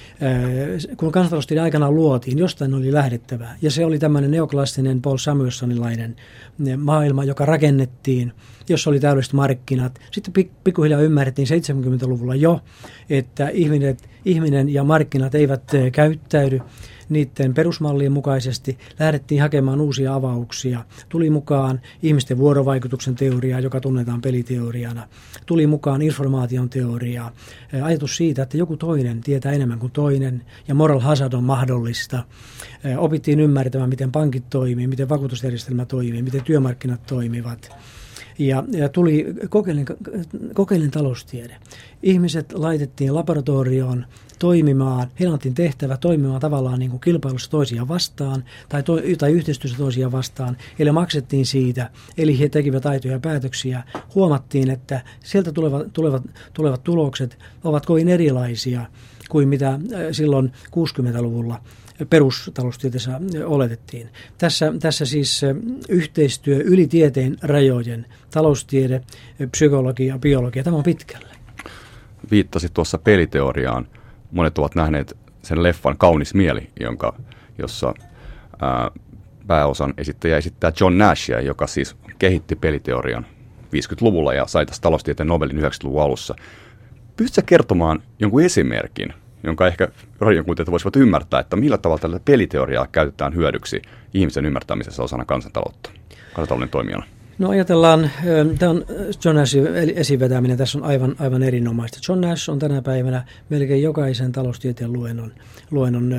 Kun kansantaloustiede aikanaan luotiin, jostain oli lähdettävää. Ja se oli tämmöinen neoklassinen Paul Samuelsonilainen maailma, joka rakennettiin, jossa oli täydelliset markkinat. Sitten pikkuhiljaa ymmärrettiin seitsemänkymmentäluvulla jo, että ihminen, ihminen ja markkinat eivät käyttäydy niiden perusmallien mukaisesti. Lähdettiin hakemaan uusia avauksia. Tuli mukaan ihmisten vuorovaikutuksen teoria, joka tunnetaan peliteoriana. Tuli mukaan informaation teoria. Ajatus siitä, että joku toinen tietää enemmän kuin toinen ja moral hazard on mahdollista. Opittiin ymmärtämään, miten pankit toimii, miten vakuutusjärjestelmä toimii, miten työmarkkinat toimivat. Ja, ja tuli kokeellinen, kokeellinen taloustiede. Ihmiset laitettiin laboratorioon toimimaan, heillä annettiin tehtävä toimimaan tavallaan niin kuin kilpailussa toisiaan vastaan tai, to, tai yhteistyössä toisiaan vastaan. Eli maksettiin siitä, eli he tekivät aitoja päätöksiä. Huomattiin, että sieltä tulevat, tulevat, tulevat tulokset ovat kovin erilaisia kuin mitä silloin kuusikymmentäluvulla perustaloustieteessä oletettiin. Tässä, tässä siis yhteistyö yli tieteen rajojen, taloustiede, psykologia, biologia, tämä on pitkälle. Viittasit tuossa peliteoriaan. Monet ovat nähneet sen leffan Kaunis mieli, jonka, jossa ää, pääosan esittäjä esittää John Nashia, joka siis kehitti peliteorian viisikymmentäluvulla ja sai tästä taloustieteen Nobelin yhdeksänkymmentäluvun alussa. Pystytkö kertomaan jonkun esimerkin, jonka ehkä radionkuuntelijat voisivat ymmärtää, että millä tavalla tällä peliteoriaa käytetään hyödyksi ihmisen ymmärtämisessä osana kansantaloutta, kansantalouden toimijana? No ajatellaan, tämä on John Nashin esivetäminen, tässä on aivan, aivan erinomaista. John Nash on tänä päivänä melkein jokaisen taloustieteen luennon, luennon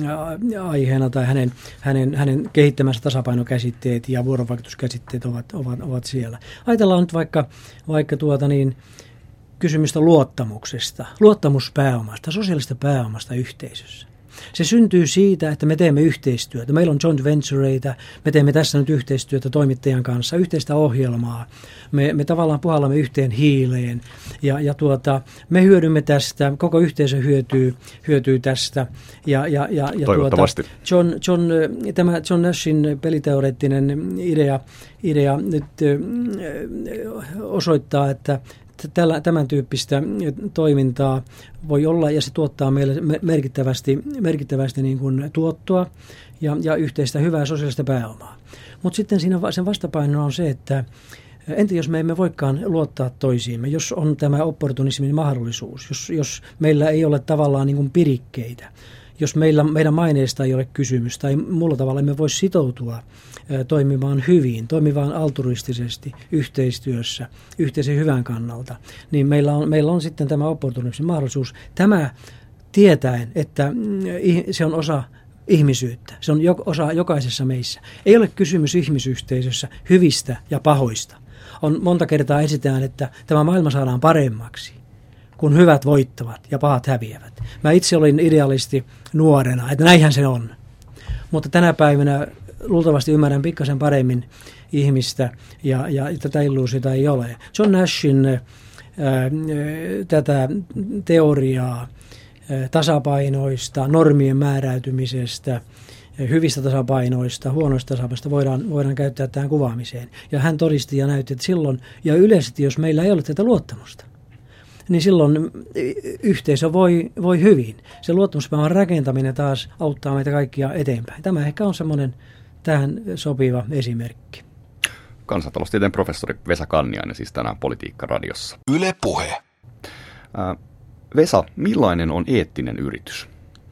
aiheena tai hänen, hänen, hänen kehittämänsä tasapainokäsitteet ja vuorovaikutuskäsitteet ovat, ovat, ovat siellä. Ajatellaan nyt vaikka, vaikka tuota niin, kysymystä luottamuksesta, luottamuspääomasta, sosiaalista pääomasta yhteisössä. Se syntyy siitä, että me teemme yhteistyötä. Meillä on joint ventureita, me teemme tässä nyt yhteistyötä toimittajan kanssa, yhteistä ohjelmaa. Me, me tavallaan puhallamme yhteen hiileen ja, ja tuota, me hyödymme tästä, koko yhteisö hyötyy, hyötyy tästä. Ja, ja, ja, ja Toivottavasti. Tuota, John, John, tämä John Nashin peliteoreettinen idea, idea nyt osoittaa, että Tällä, tämän tyyppistä toimintaa voi olla ja se tuottaa meille merkittävästi, merkittävästi niin kuin tuottoa ja, ja yhteistä hyvää sosiaalista pääomaa. Mutta sitten siinä sen vastapaino on se, että entä jos me emme voikaan luottaa toisiimme, jos on tämä opportunismin mahdollisuus, jos, jos meillä ei ole tavallaan niin kuin pirikkeitä, jos meillä, meidän maineesta ei ole kysymys tai muulla tavalla emme voi sitoutua toimimaan hyvin, toimimaan altruistisesti yhteistyössä, yhteisen hyvän kannalta, niin meillä on, meillä on sitten tämä opportunismin mahdollisuus. Tämä tietäen, että se on osa ihmisyyttä, se on osa jokaisessa meissä. Ei ole kysymys ihmisyhteisössä hyvistä ja pahoista. On monta kertaa esitään, että tämä maailma saadaan paremmaksi, kun hyvät voittavat ja pahat häviävät. Mä itse olin idealisti nuorena, että näinhän se on. Mutta tänä päivänä luultavasti ymmärrän pikkasen paremmin ihmistä ja, ja tätä illuusiota ei ole. John Nashin ää, tätä teoriaa ää, tasapainoista, normien määräytymisestä, hyvistä tasapainoista, huonoista tasapainoista voidaan, voidaan käyttää tähän kuvaamiseen. Ja hän todisti ja näytti, että silloin, ja yleisesti jos meillä ei ole tätä luottamusta, niin silloin yhteisö voi, voi hyvin. Se luottamuspäivän rakentaminen taas auttaa meitä kaikkia eteenpäin. Tämä ehkä on semmoinen tähän sopiva esimerkki. Kansantaloustieteen professori Vesa Kanniainen siis tänään Politiikka-radiossa. Yle Puhe. Äh, Vesa, millainen on eettinen yritys?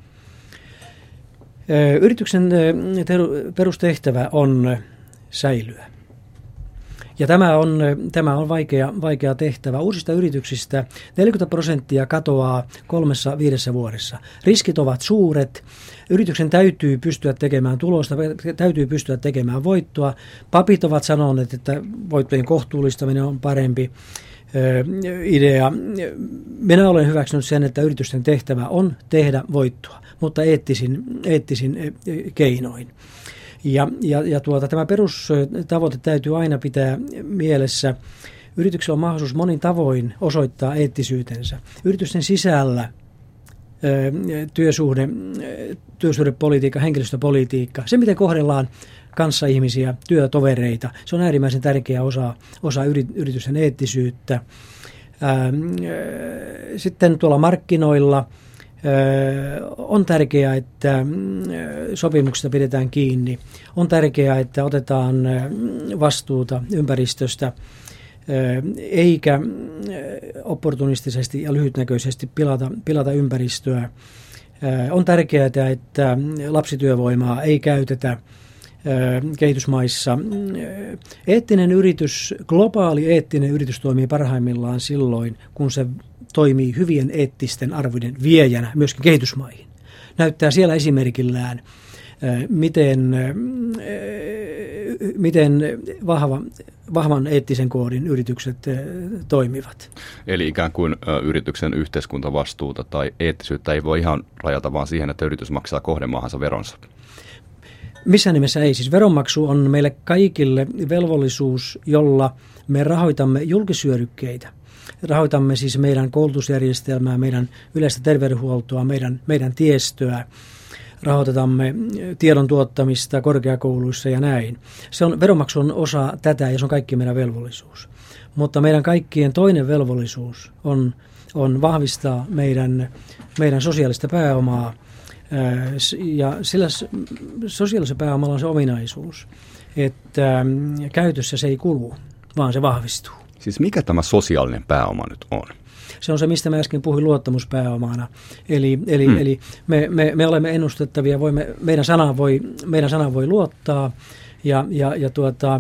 Yrityksen perustehtävä on säilyä. Ja tämä on, tämä on vaikea, vaikea tehtävä. Uusista yrityksistä neljäkymmentä prosenttia katoaa kolmessa viidessä vuodessa. Riskit ovat suuret. Yrityksen täytyy pystyä tekemään tulosta, täytyy pystyä tekemään voittoa. Papit ovat sanoneet, että voittojen kohtuullistaminen on parempi ö, idea. Minä olen hyväksynyt sen, että yritysten tehtävä on tehdä voittoa, mutta eettisin, eettisin keinoin. Ja, ja, ja tuota, tämä perustavoite täytyy aina pitää mielessä. Yrityksellä on mahdollisuus monin tavoin osoittaa eettisyytensä. Yritysten sisällä ö, työsuhde, työsuhdepolitiikka, henkilöstöpolitiikka, se miten kohdellaan kanssaihmisiä, työtovereita, se on äärimmäisen tärkeä osa, osa yritysten eettisyyttä. Sitten tuolla markkinoilla on tärkeää, että sopimuksista pidetään kiinni. On tärkeää, että otetaan vastuuta ympäristöstä, eikä opportunistisesti ja lyhytnäköisesti pilata, pilata ympäristöä. On tärkeää, että lapsityövoimaa ei käytetä kehitysmaissa. Eettinen yritys, globaali eettinen yritys toimii parhaimmillaan silloin, kun se toimii hyvien eettisten arvojen viejänä myöskin kehitysmaihin. Näyttää siellä esimerkillään, miten, miten vahva, vahvan eettisen koodin yritykset toimivat. Eli ikään kuin yrityksen yhteiskuntavastuuta tai eettisyyttä ei voi ihan rajata vaan siihen, että yritys maksaa kohdemaahansa veronsa. Missään nimessä ei. Siis veronmaksu on meille kaikille velvollisuus, jolla me rahoitamme julkisyödykkeitä. Rahoitamme siis meidän koulutusjärjestelmää, meidän yleistä terveydenhuoltoa, meidän, meidän tiestöä. Rahoitamme tiedon tuottamista korkeakouluissa ja näin. Se on, veronmaksu on osa tätä ja se on kaikki meidän velvollisuus. Mutta meidän kaikkien toinen velvollisuus on, on vahvistaa meidän, meidän sosiaalista pääomaa. Ja sillä sosiaalisen pääomalla on se ominaisuus, että käytössä se ei kulu, vaan se vahvistuu. Siis mikä tämä sosiaalinen pääoma nyt on? Se on se, mistä mä äsken puhuin luottamuspääomana. Eli, eli, hmm. eli me, me, me olemme ennustettavia, voimme, meidän sanaan voi, meidän sanaan voi luottaa ja, ja, ja tuota,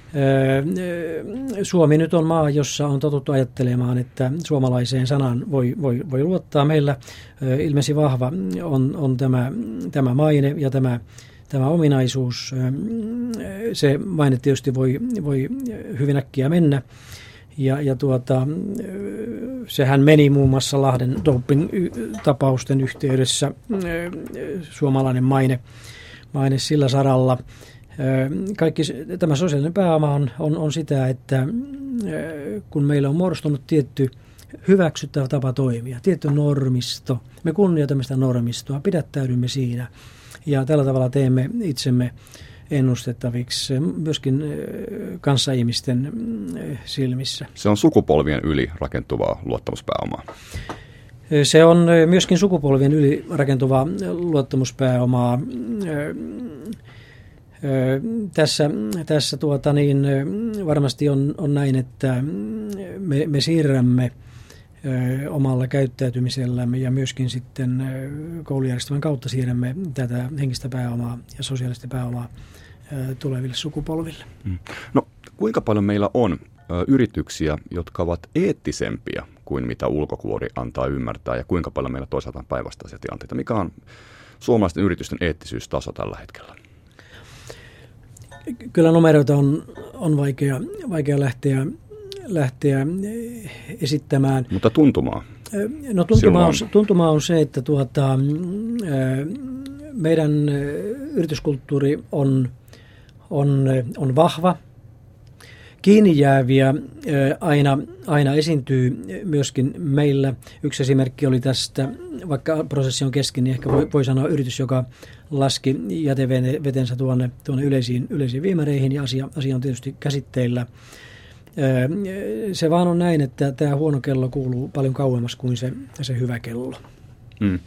Suomi nyt on maa, jossa on totuttu ajattelemaan, että suomalaiseen sanaan voi, voi, voi luottaa. Meillä ilmeisesti vahva on, on tämä, tämä maine ja tämä, tämä ominaisuus. Se maine tietysti voi, voi hyvin äkkiä mennä. Ja, ja tuota, sehän meni muun muassa Lahden doping-tapausten yhteydessä, suomalainen maine, maine sillä saralla. Kaikki tämä sosiaalinen pääoma on, on, on sitä, että kun meillä on muodostunut tietty hyväksyttävä tapa toimia, tietty normisto, me kunnioitamme sitä normistoa, pidättäydymme siinä ja tällä tavalla teemme itsemme ennustettaviksi myöskin kanssaihmisten silmissä. Se on sukupolvien yli rakentuvaa luottamuspääomaa. Se on myöskin sukupolvien yli rakentuvaa luottamuspääomaa. Tässä, tässä tuota niin, varmasti on, on näin, että me, me siirrämme omalla käyttäytymisellämme ja myöskin sitten koulujärjestelmän kautta siirrämme tätä henkistä pääomaa ja sosiaalista pääomaa tuleville sukupolville. No kuinka paljon meillä on yrityksiä, jotka ovat eettisempiä kuin mitä ulkokuori antaa ymmärtää ja kuinka paljon meillä toisaalta on päinvastaisia tilanteita? Mikä on suomalaisten yritysten eettisyystaso tällä hetkellä? Kyllä numeroita on, on vaikea, vaikea lähteä, lähteä esittämään. Mutta tuntumaa? No tuntuma on, tuntuma on se, että tuota, meidän yrityskulttuuri on, on, on vahva. Kiinni jääviä aina, aina esiintyy myöskin meillä. Yksi esimerkki oli tästä, vaikka prosessi on kesken, niin ehkä voi, voi sanoa yritys, joka laski jätevetensä tuonne, tuonne yleisiin, yleisiin viemäreihin ja asia, asia on tietysti käsitteillä. Se vaan on näin, että tämä huono kello kuuluu paljon kauemmas kuin se, se hyvä kello. Mm.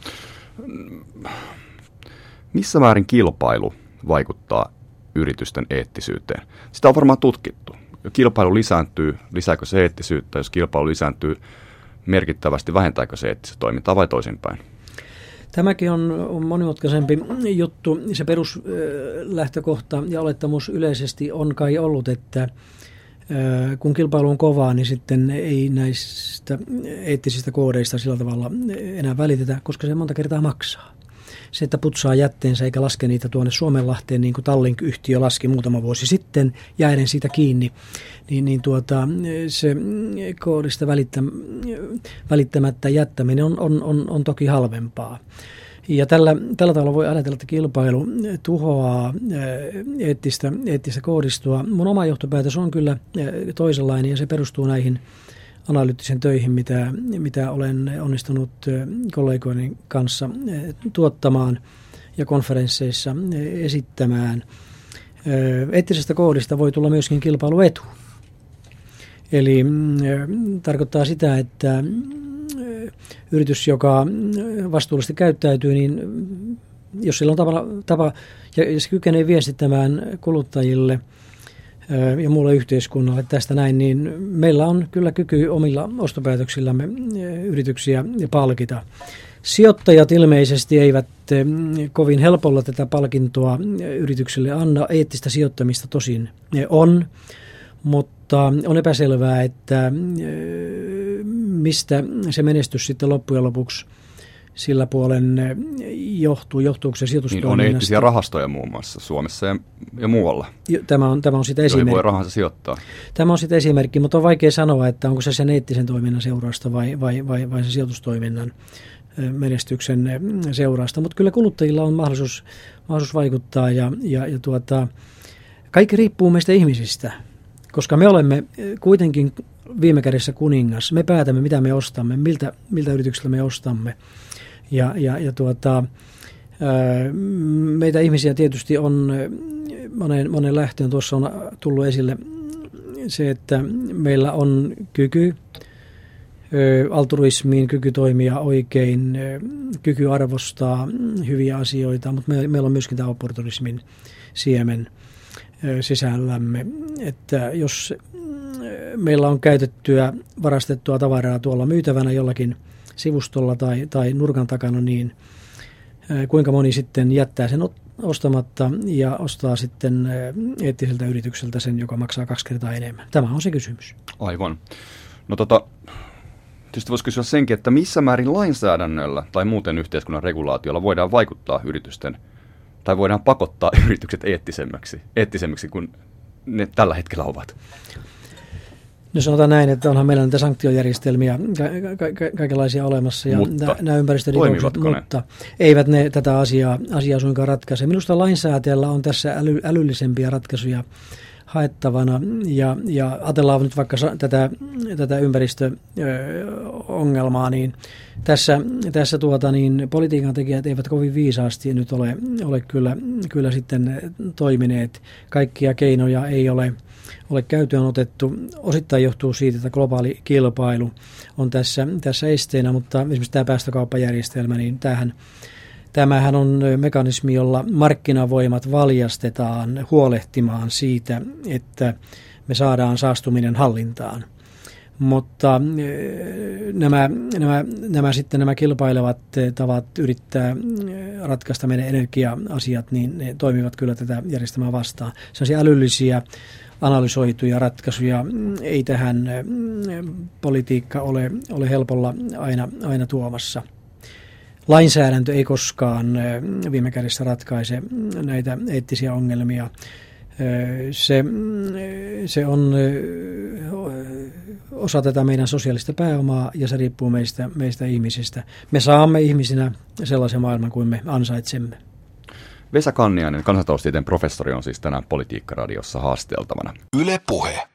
Missä määrin kilpailu vaikuttaa yritysten eettisyyteen? Sitä on varmaan tutkittu. Kilpailu lisääntyy, lisääkö se eettisyyttä? Jos kilpailu lisääntyy merkittävästi, vähentääkö se eettistä toimintaa vai toisinpäin? Tämäkin on, on monimutkaisempi juttu. Se peruslähtökohta ja olettamus yleisesti on kai ollut, että kun kilpailu on kovaa, niin sitten ei näistä eettisistä koodeista sillä tavalla enää välitetä, koska se monta kertaa maksaa. Se, että putsaa jätteensä eikä laske niitä tuonne Suomenlahteen, niin kuin Tallink-yhtiö laski muutama vuosi sitten, jäiden siitä kiinni, niin, niin tuota, se koodista välittämättä jättäminen on, on, on, on toki halvempaa. Ja tällä, tällä tavalla voi ajatella, että kilpailu tuhoaa eettistä, eettistä koodistoa. Mun oma johtopäätös on kyllä toisenlainen ja se perustuu näihin analyyttisen töihin, mitä, mitä olen onnistunut kollegoiden kanssa tuottamaan ja konferensseissa esittämään. Eettisestä koodista voi tulla myöskin kilpailuetu. Eli tarkoittaa sitä, että yritys, joka vastuullisesti käyttäytyy, niin jos sillä on tapa, tapa ja se kykenee viestittämään kuluttajille ja muulle yhteiskunnalle tästä näin, niin meillä on kyllä kyky omilla ostopäätöksillämme yrityksiä palkita. Sijoittajat ilmeisesti eivät kovin helpolla tätä palkintoa yrityksille anna. Eettistä sijoittamista tosin on, mutta on epäselvää, että mistä se menestys sitten loppujen lopuksi sillä puolen johtuu, johtuuko se sijoitustoiminnasta. Niin on eettisiä rahastoja muun muassa Suomessa ja, ja muualla. Tämä on, tämä on sitä esimerkki. Voi rahansa sijoittaa. Tämä on sitä esimerkki, mutta on vaikea sanoa, että onko se sen eettisen toiminnan seurausta vai, vai, vai, vai se sijoitustoiminnan menestyksen seurausta. Mutta kyllä kuluttajilla on mahdollisuus, mahdollisuus vaikuttaa ja, ja, ja tuota, kaikki riippuu meistä ihmisistä, koska me olemme kuitenkin viime kädessä kuningas. Me päätämme, mitä me ostamme, miltä, miltä yrityksiltä me ostamme. Ja, ja, ja tuota, meitä ihmisiä tietysti on monen, monen lähtöön. Tuossa on tullut esille se, että meillä on kyky altruismiin, kyky toimia oikein, kyky arvostaa hyviä asioita, mutta meillä on myöskin tämä opportunismin siemen sisällämme. Että jos meillä on käytettyä, varastettua tavaraa tuolla myytävänä jollakin sivustolla tai, tai nurkan takana, niin kuinka moni sitten jättää sen ostamatta ja ostaa sitten eettiseltä yritykseltä sen, joka maksaa kaksi kertaa enemmän. Tämä on se kysymys. Aivan. No tota, tietysti voisi kysyä senkin, että missä määrin lainsäädännöllä tai muuten yhteiskunnan regulaatiolla voidaan vaikuttaa yritysten, tai voidaan pakottaa yritykset eettisemmiksi, eettisemmiksi kuin ne tällä hetkellä ovat? No sanotaan näin, että onhan meillä näitä sanktiojärjestelmiä ka- ka- kaikenlaisia olemassa ja mutta, nämä ympäristörikokset, mutta eivät ne tätä asiaa, asiaa suinkaan ratkaise. Minusta lainsäätäjällä on tässä äly, älyllisempiä ratkaisuja haettavana ja, ja ajatellaan nyt vaikka tätä, tätä ympäristöongelmaa, niin tässä, tässä tuota, niin politiikan tekijät eivät kovin viisaasti nyt ole, ole kyllä, kyllä sitten toimineet. Kaikkia keinoja ei ole, ole käyttöön otettu. Osittain johtuu siitä, että globaali kilpailu on tässä, tässä esteenä, mutta esimerkiksi tämä päästökauppajärjestelmä, niin tämähän Tämähän on mekanismi, jolla markkinavoimat valjastetaan huolehtimaan siitä, että me saadaan saastuminen hallintaan. Mutta nämä, nämä, nämä sitten nämä kilpailevat tavat yrittää ratkaista meidän energia-asiat, niin ne toimivat kyllä tätä järjestelmää vastaan. Sellaisia älyllisiä analysoituja ratkaisuja ei tähän politiikka ole, ole helpolla aina, aina tuomassa. Lainsäädäntö ei koskaan viime kädessä ratkaise näitä eettisiä ongelmia. Se, se on osa tätä meidän sosiaalista pääomaa ja se riippuu meistä, meistä ihmisistä. Me saamme ihmisinä sellaisen maailman kuin me ansaitsemme. Vesa Kanniainen, kansantaloustieteen professori, on siis tänään Politiikka-radiossa haasteltavana. Yle Puhe. Äh,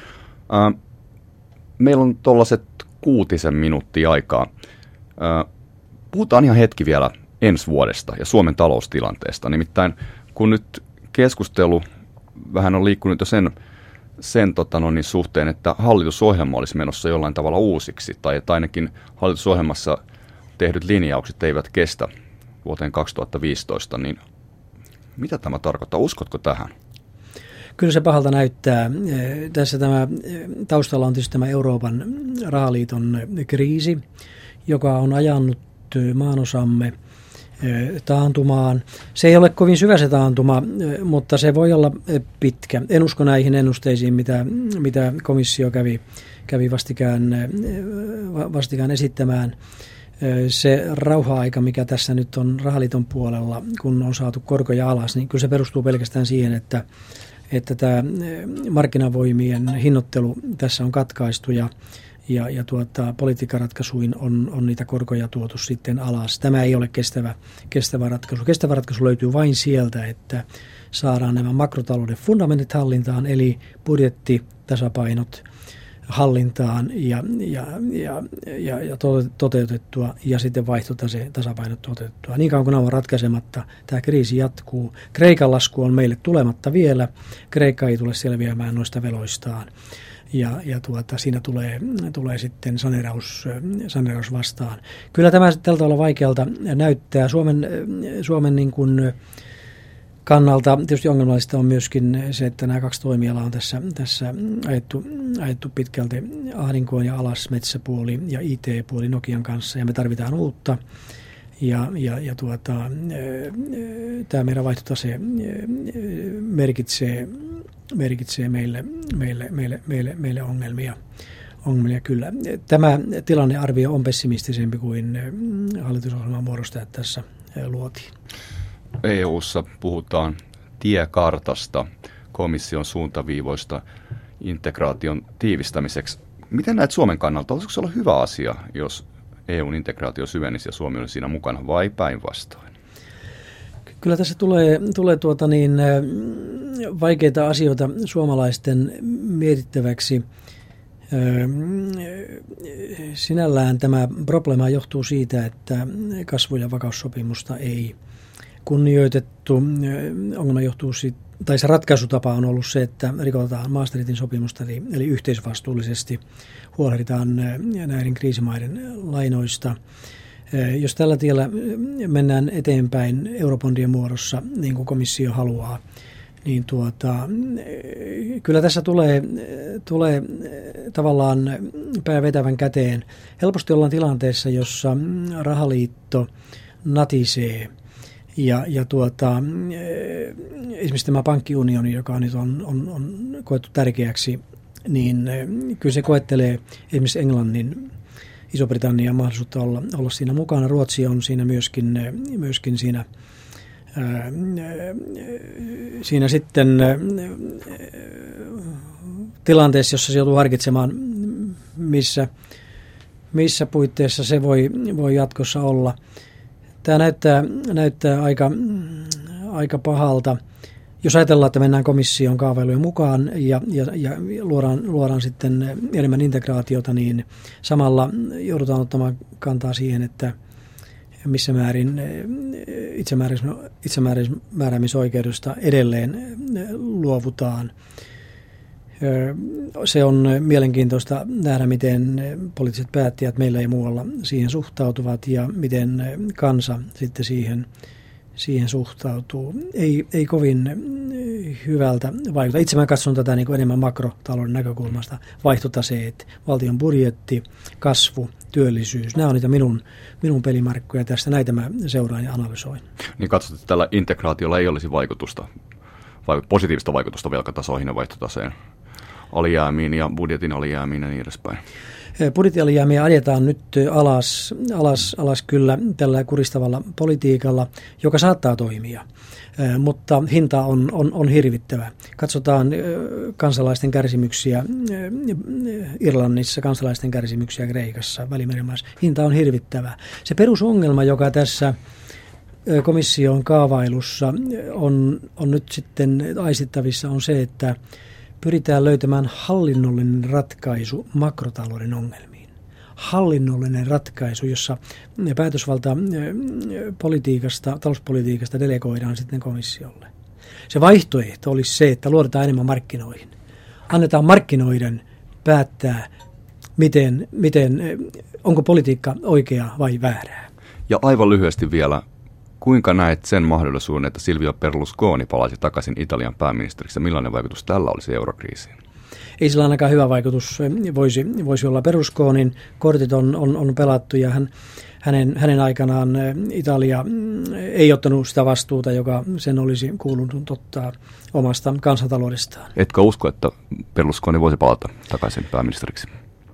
meillä on tuollaiset kuutisen minuuttia aikaa. Äh, Puhutaan ihan hetki vielä ensi vuodesta ja Suomen taloustilanteesta. Nimittäin kun nyt keskustelu vähän on liikkunut jo sen, sen tota no, niin suhteen, että hallitusohjelma olisi menossa jollain tavalla uusiksi, tai että ainakin hallitusohjelmassa tehdyt linjaukset eivät kestä vuoteen kaksituhattaviisitoista, niin mitä tämä tarkoittaa? Uskotko tähän? Kyllä se pahalta näyttää. Tässä tämä, taustalla on tietysti tämä Euroopan rahaliiton kriisi, joka on ajanut maanosamme taantumaan. Se ei ole kovin syvä se taantuma, mutta se voi olla pitkä. En usko näihin ennusteisiin, mitä, mitä komissio kävi, kävi vastikään, vastikään esittämään. Se rauha-aika, mikä tässä nyt on rahaliiton puolella, kun on saatu korkoja alas, niin kyllä se perustuu pelkästään siihen, että, että tämä markkinavoimien hinnoittelu tässä on katkaistu ja Ja, ja tuota, politiikkaratkaisuin on, on niitä korkoja tuotu sitten alas. Tämä ei ole kestävä, kestävä ratkaisu. Kestävä ratkaisu löytyy vain sieltä, että saadaan nämä makrotalouden fundamentit hallintaan, eli budjettitasapainot hallintaan ja, ja, ja, ja, ja toteutettua, ja sitten vaihtotase tasapainot toteutettua. Niin kauan kun nämä on ratkaisematta, tämä kriisi jatkuu. Kreikan lasku on meille tulematta vielä. Kreikka ei tule selviämään noista veloistaan. Ja, ja tuota, siinä tulee, tulee sitten saneeraus, saneeraus vastaan. Kyllä tämä tältä tavalla vaikealta näyttää. Suomen, Suomen niin kuin kannalta tietysti ongelmallista on myöskin se, että nämä kaksi toimialaa on tässä, tässä ajettu, ajettu pitkälti ahdinkoon ja alas, metsäpuoli ja I T-puoli Nokian kanssa, ja me tarvitaan uutta. Ja, ja, ja tuota, tämä meidän vaihtotase merkitsee, merkitsee meille, meille, meille, meille, meille ongelmia, ongelmia kyllä. Tämä tilannearvio on pessimistisempi kuin hallitusohjelman muodostajat tässä luotiin. E U:ssa puhutaan tiekartasta, komission suuntaviivoista integraation tiivistämiseksi. Miten näet Suomen kannalta? Olisiko se olla hyvä asia, jos E U:n integraatio syvenisi ja Suomi oli siinä mukana, vai päinvastoin? Kyllä tässä tulee, tulee tuota niin, vaikeita asioita suomalaisten mietittäväksi. Sinällään tämä probleema johtuu siitä, että kasvu- ja vakaussopimusta ei kunnioitettu. Ongelma johtuu siitä, tai se ratkaisutapa on ollut se, että rikotaan Maastrichtin sopimusta, eli, eli yhteisvastuullisesti huolehditaan näiden kriisimaiden lainoista. Jos tällä tiellä mennään eteenpäin eurobondien muodossa, niin kuin komissio haluaa, niin tuota, kyllä tässä tulee, tulee tavallaan pää vetävän käteen. Helposti ollaan tilanteessa, jossa rahaliitto natisee. Ja, ja tuota, esimerkiksi tämä pankkiunioni, joka nyt on, on, on koettu tärkeäksi, niin kyllä se koettelee esimerkiksi Englannin, Iso-Britannian mahdollisuutta olla, olla siinä mukana. Ruotsi on siinä myöskin, myöskin siinä, ää, siinä sitten ää, tilanteessa, jossa se joutuu harkitsemaan, missä, missä puitteissa se voi, voi jatkossa olla. Tämä näyttää, näyttää aika, aika pahalta. Jos ajatellaan, että mennään komission kaavailujen mukaan ja, ja, ja luodaan, luodaan sitten enemmän integraatiota, niin samalla joudutaan ottamaan kantaa siihen, että missä määrin itsemääräämisoikeudesta edelleen luovutaan. Se on mielenkiintoista nähdä, miten poliittiset päättäjät meillä ja muualla siihen suhtautuvat ja miten kansa sitten siihen, siihen suhtautuu. Ei, ei kovin hyvältä vaikuta. Itse mä katson tätä niin kuin enemmän makrotalouden näkökulmasta. Vaihtotaseet, valtion budjetti, kasvu, työllisyys. Nämä on niitä minun, minun pelimarkkoja tästä. Näitä mä seuraan ja analysoin. Niin katsot, että tällä integraatiolla ei olisi vaikutusta, vai positiivista vaikutusta velkatasoihin ja vaihtotaseen alijäämiin ja budjetin alijäämiin ja niin edespäin? Budjettialijäämiä ajetaan nyt alas, alas, alas kyllä tällä kuristavalla politiikalla, joka saattaa toimia, mutta hinta on, on, on hirvittävä. Katsotaan kansalaisten kärsimyksiä Irlannissa, kansalaisten kärsimyksiä Kreikassa, Välimeren maissa. Hinta on hirvittävä. Se perusongelma, joka tässä komission kaavailussa on, on nyt sitten aistittavissa, on se, että pyritään löytämään hallinnollinen ratkaisu makrotalouden ongelmiin. Hallinnollinen ratkaisu, jossa päätösvalta politiikasta, talouspolitiikasta delegoidaan sitten komissiolle. Se vaihtoehto olisi se, että luotetaan enemmän markkinoihin. Annetaan markkinoiden päättää, miten, miten, onko politiikka oikeaa vai väärää. Ja aivan lyhyesti vielä, kuinka näet sen mahdollisuuden, että Silvio Berlusconi palaisi takaisin Italian pääministeriksi? Millainen vaikutus tällä olisi eurokriisiin? Ei sillä ainakaan hyvä vaikutus voisi, voisi olla. Berlusconin kortit on, on, on pelattu ja hän, hänen, hänen aikanaan Italia ei ottanut sitä vastuuta, joka sen olisi kuulunut ottaa omasta kansantaloudestaan. Etkö usko, että Berlusconi voisi palata takaisin pääministeriksi?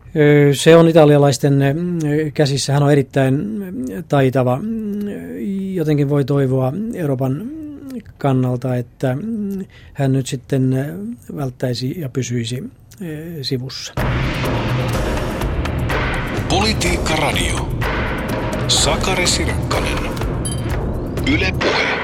Se on italialaisten käsissä. Hän on erittäin taitava. Jotenkin voi toivoa Euroopan kannalta, että hän nyt sitten välttäisi ja pysyisi sivussa. Politiikka Radio. Sakari Sirkkanen. Yle Puhe.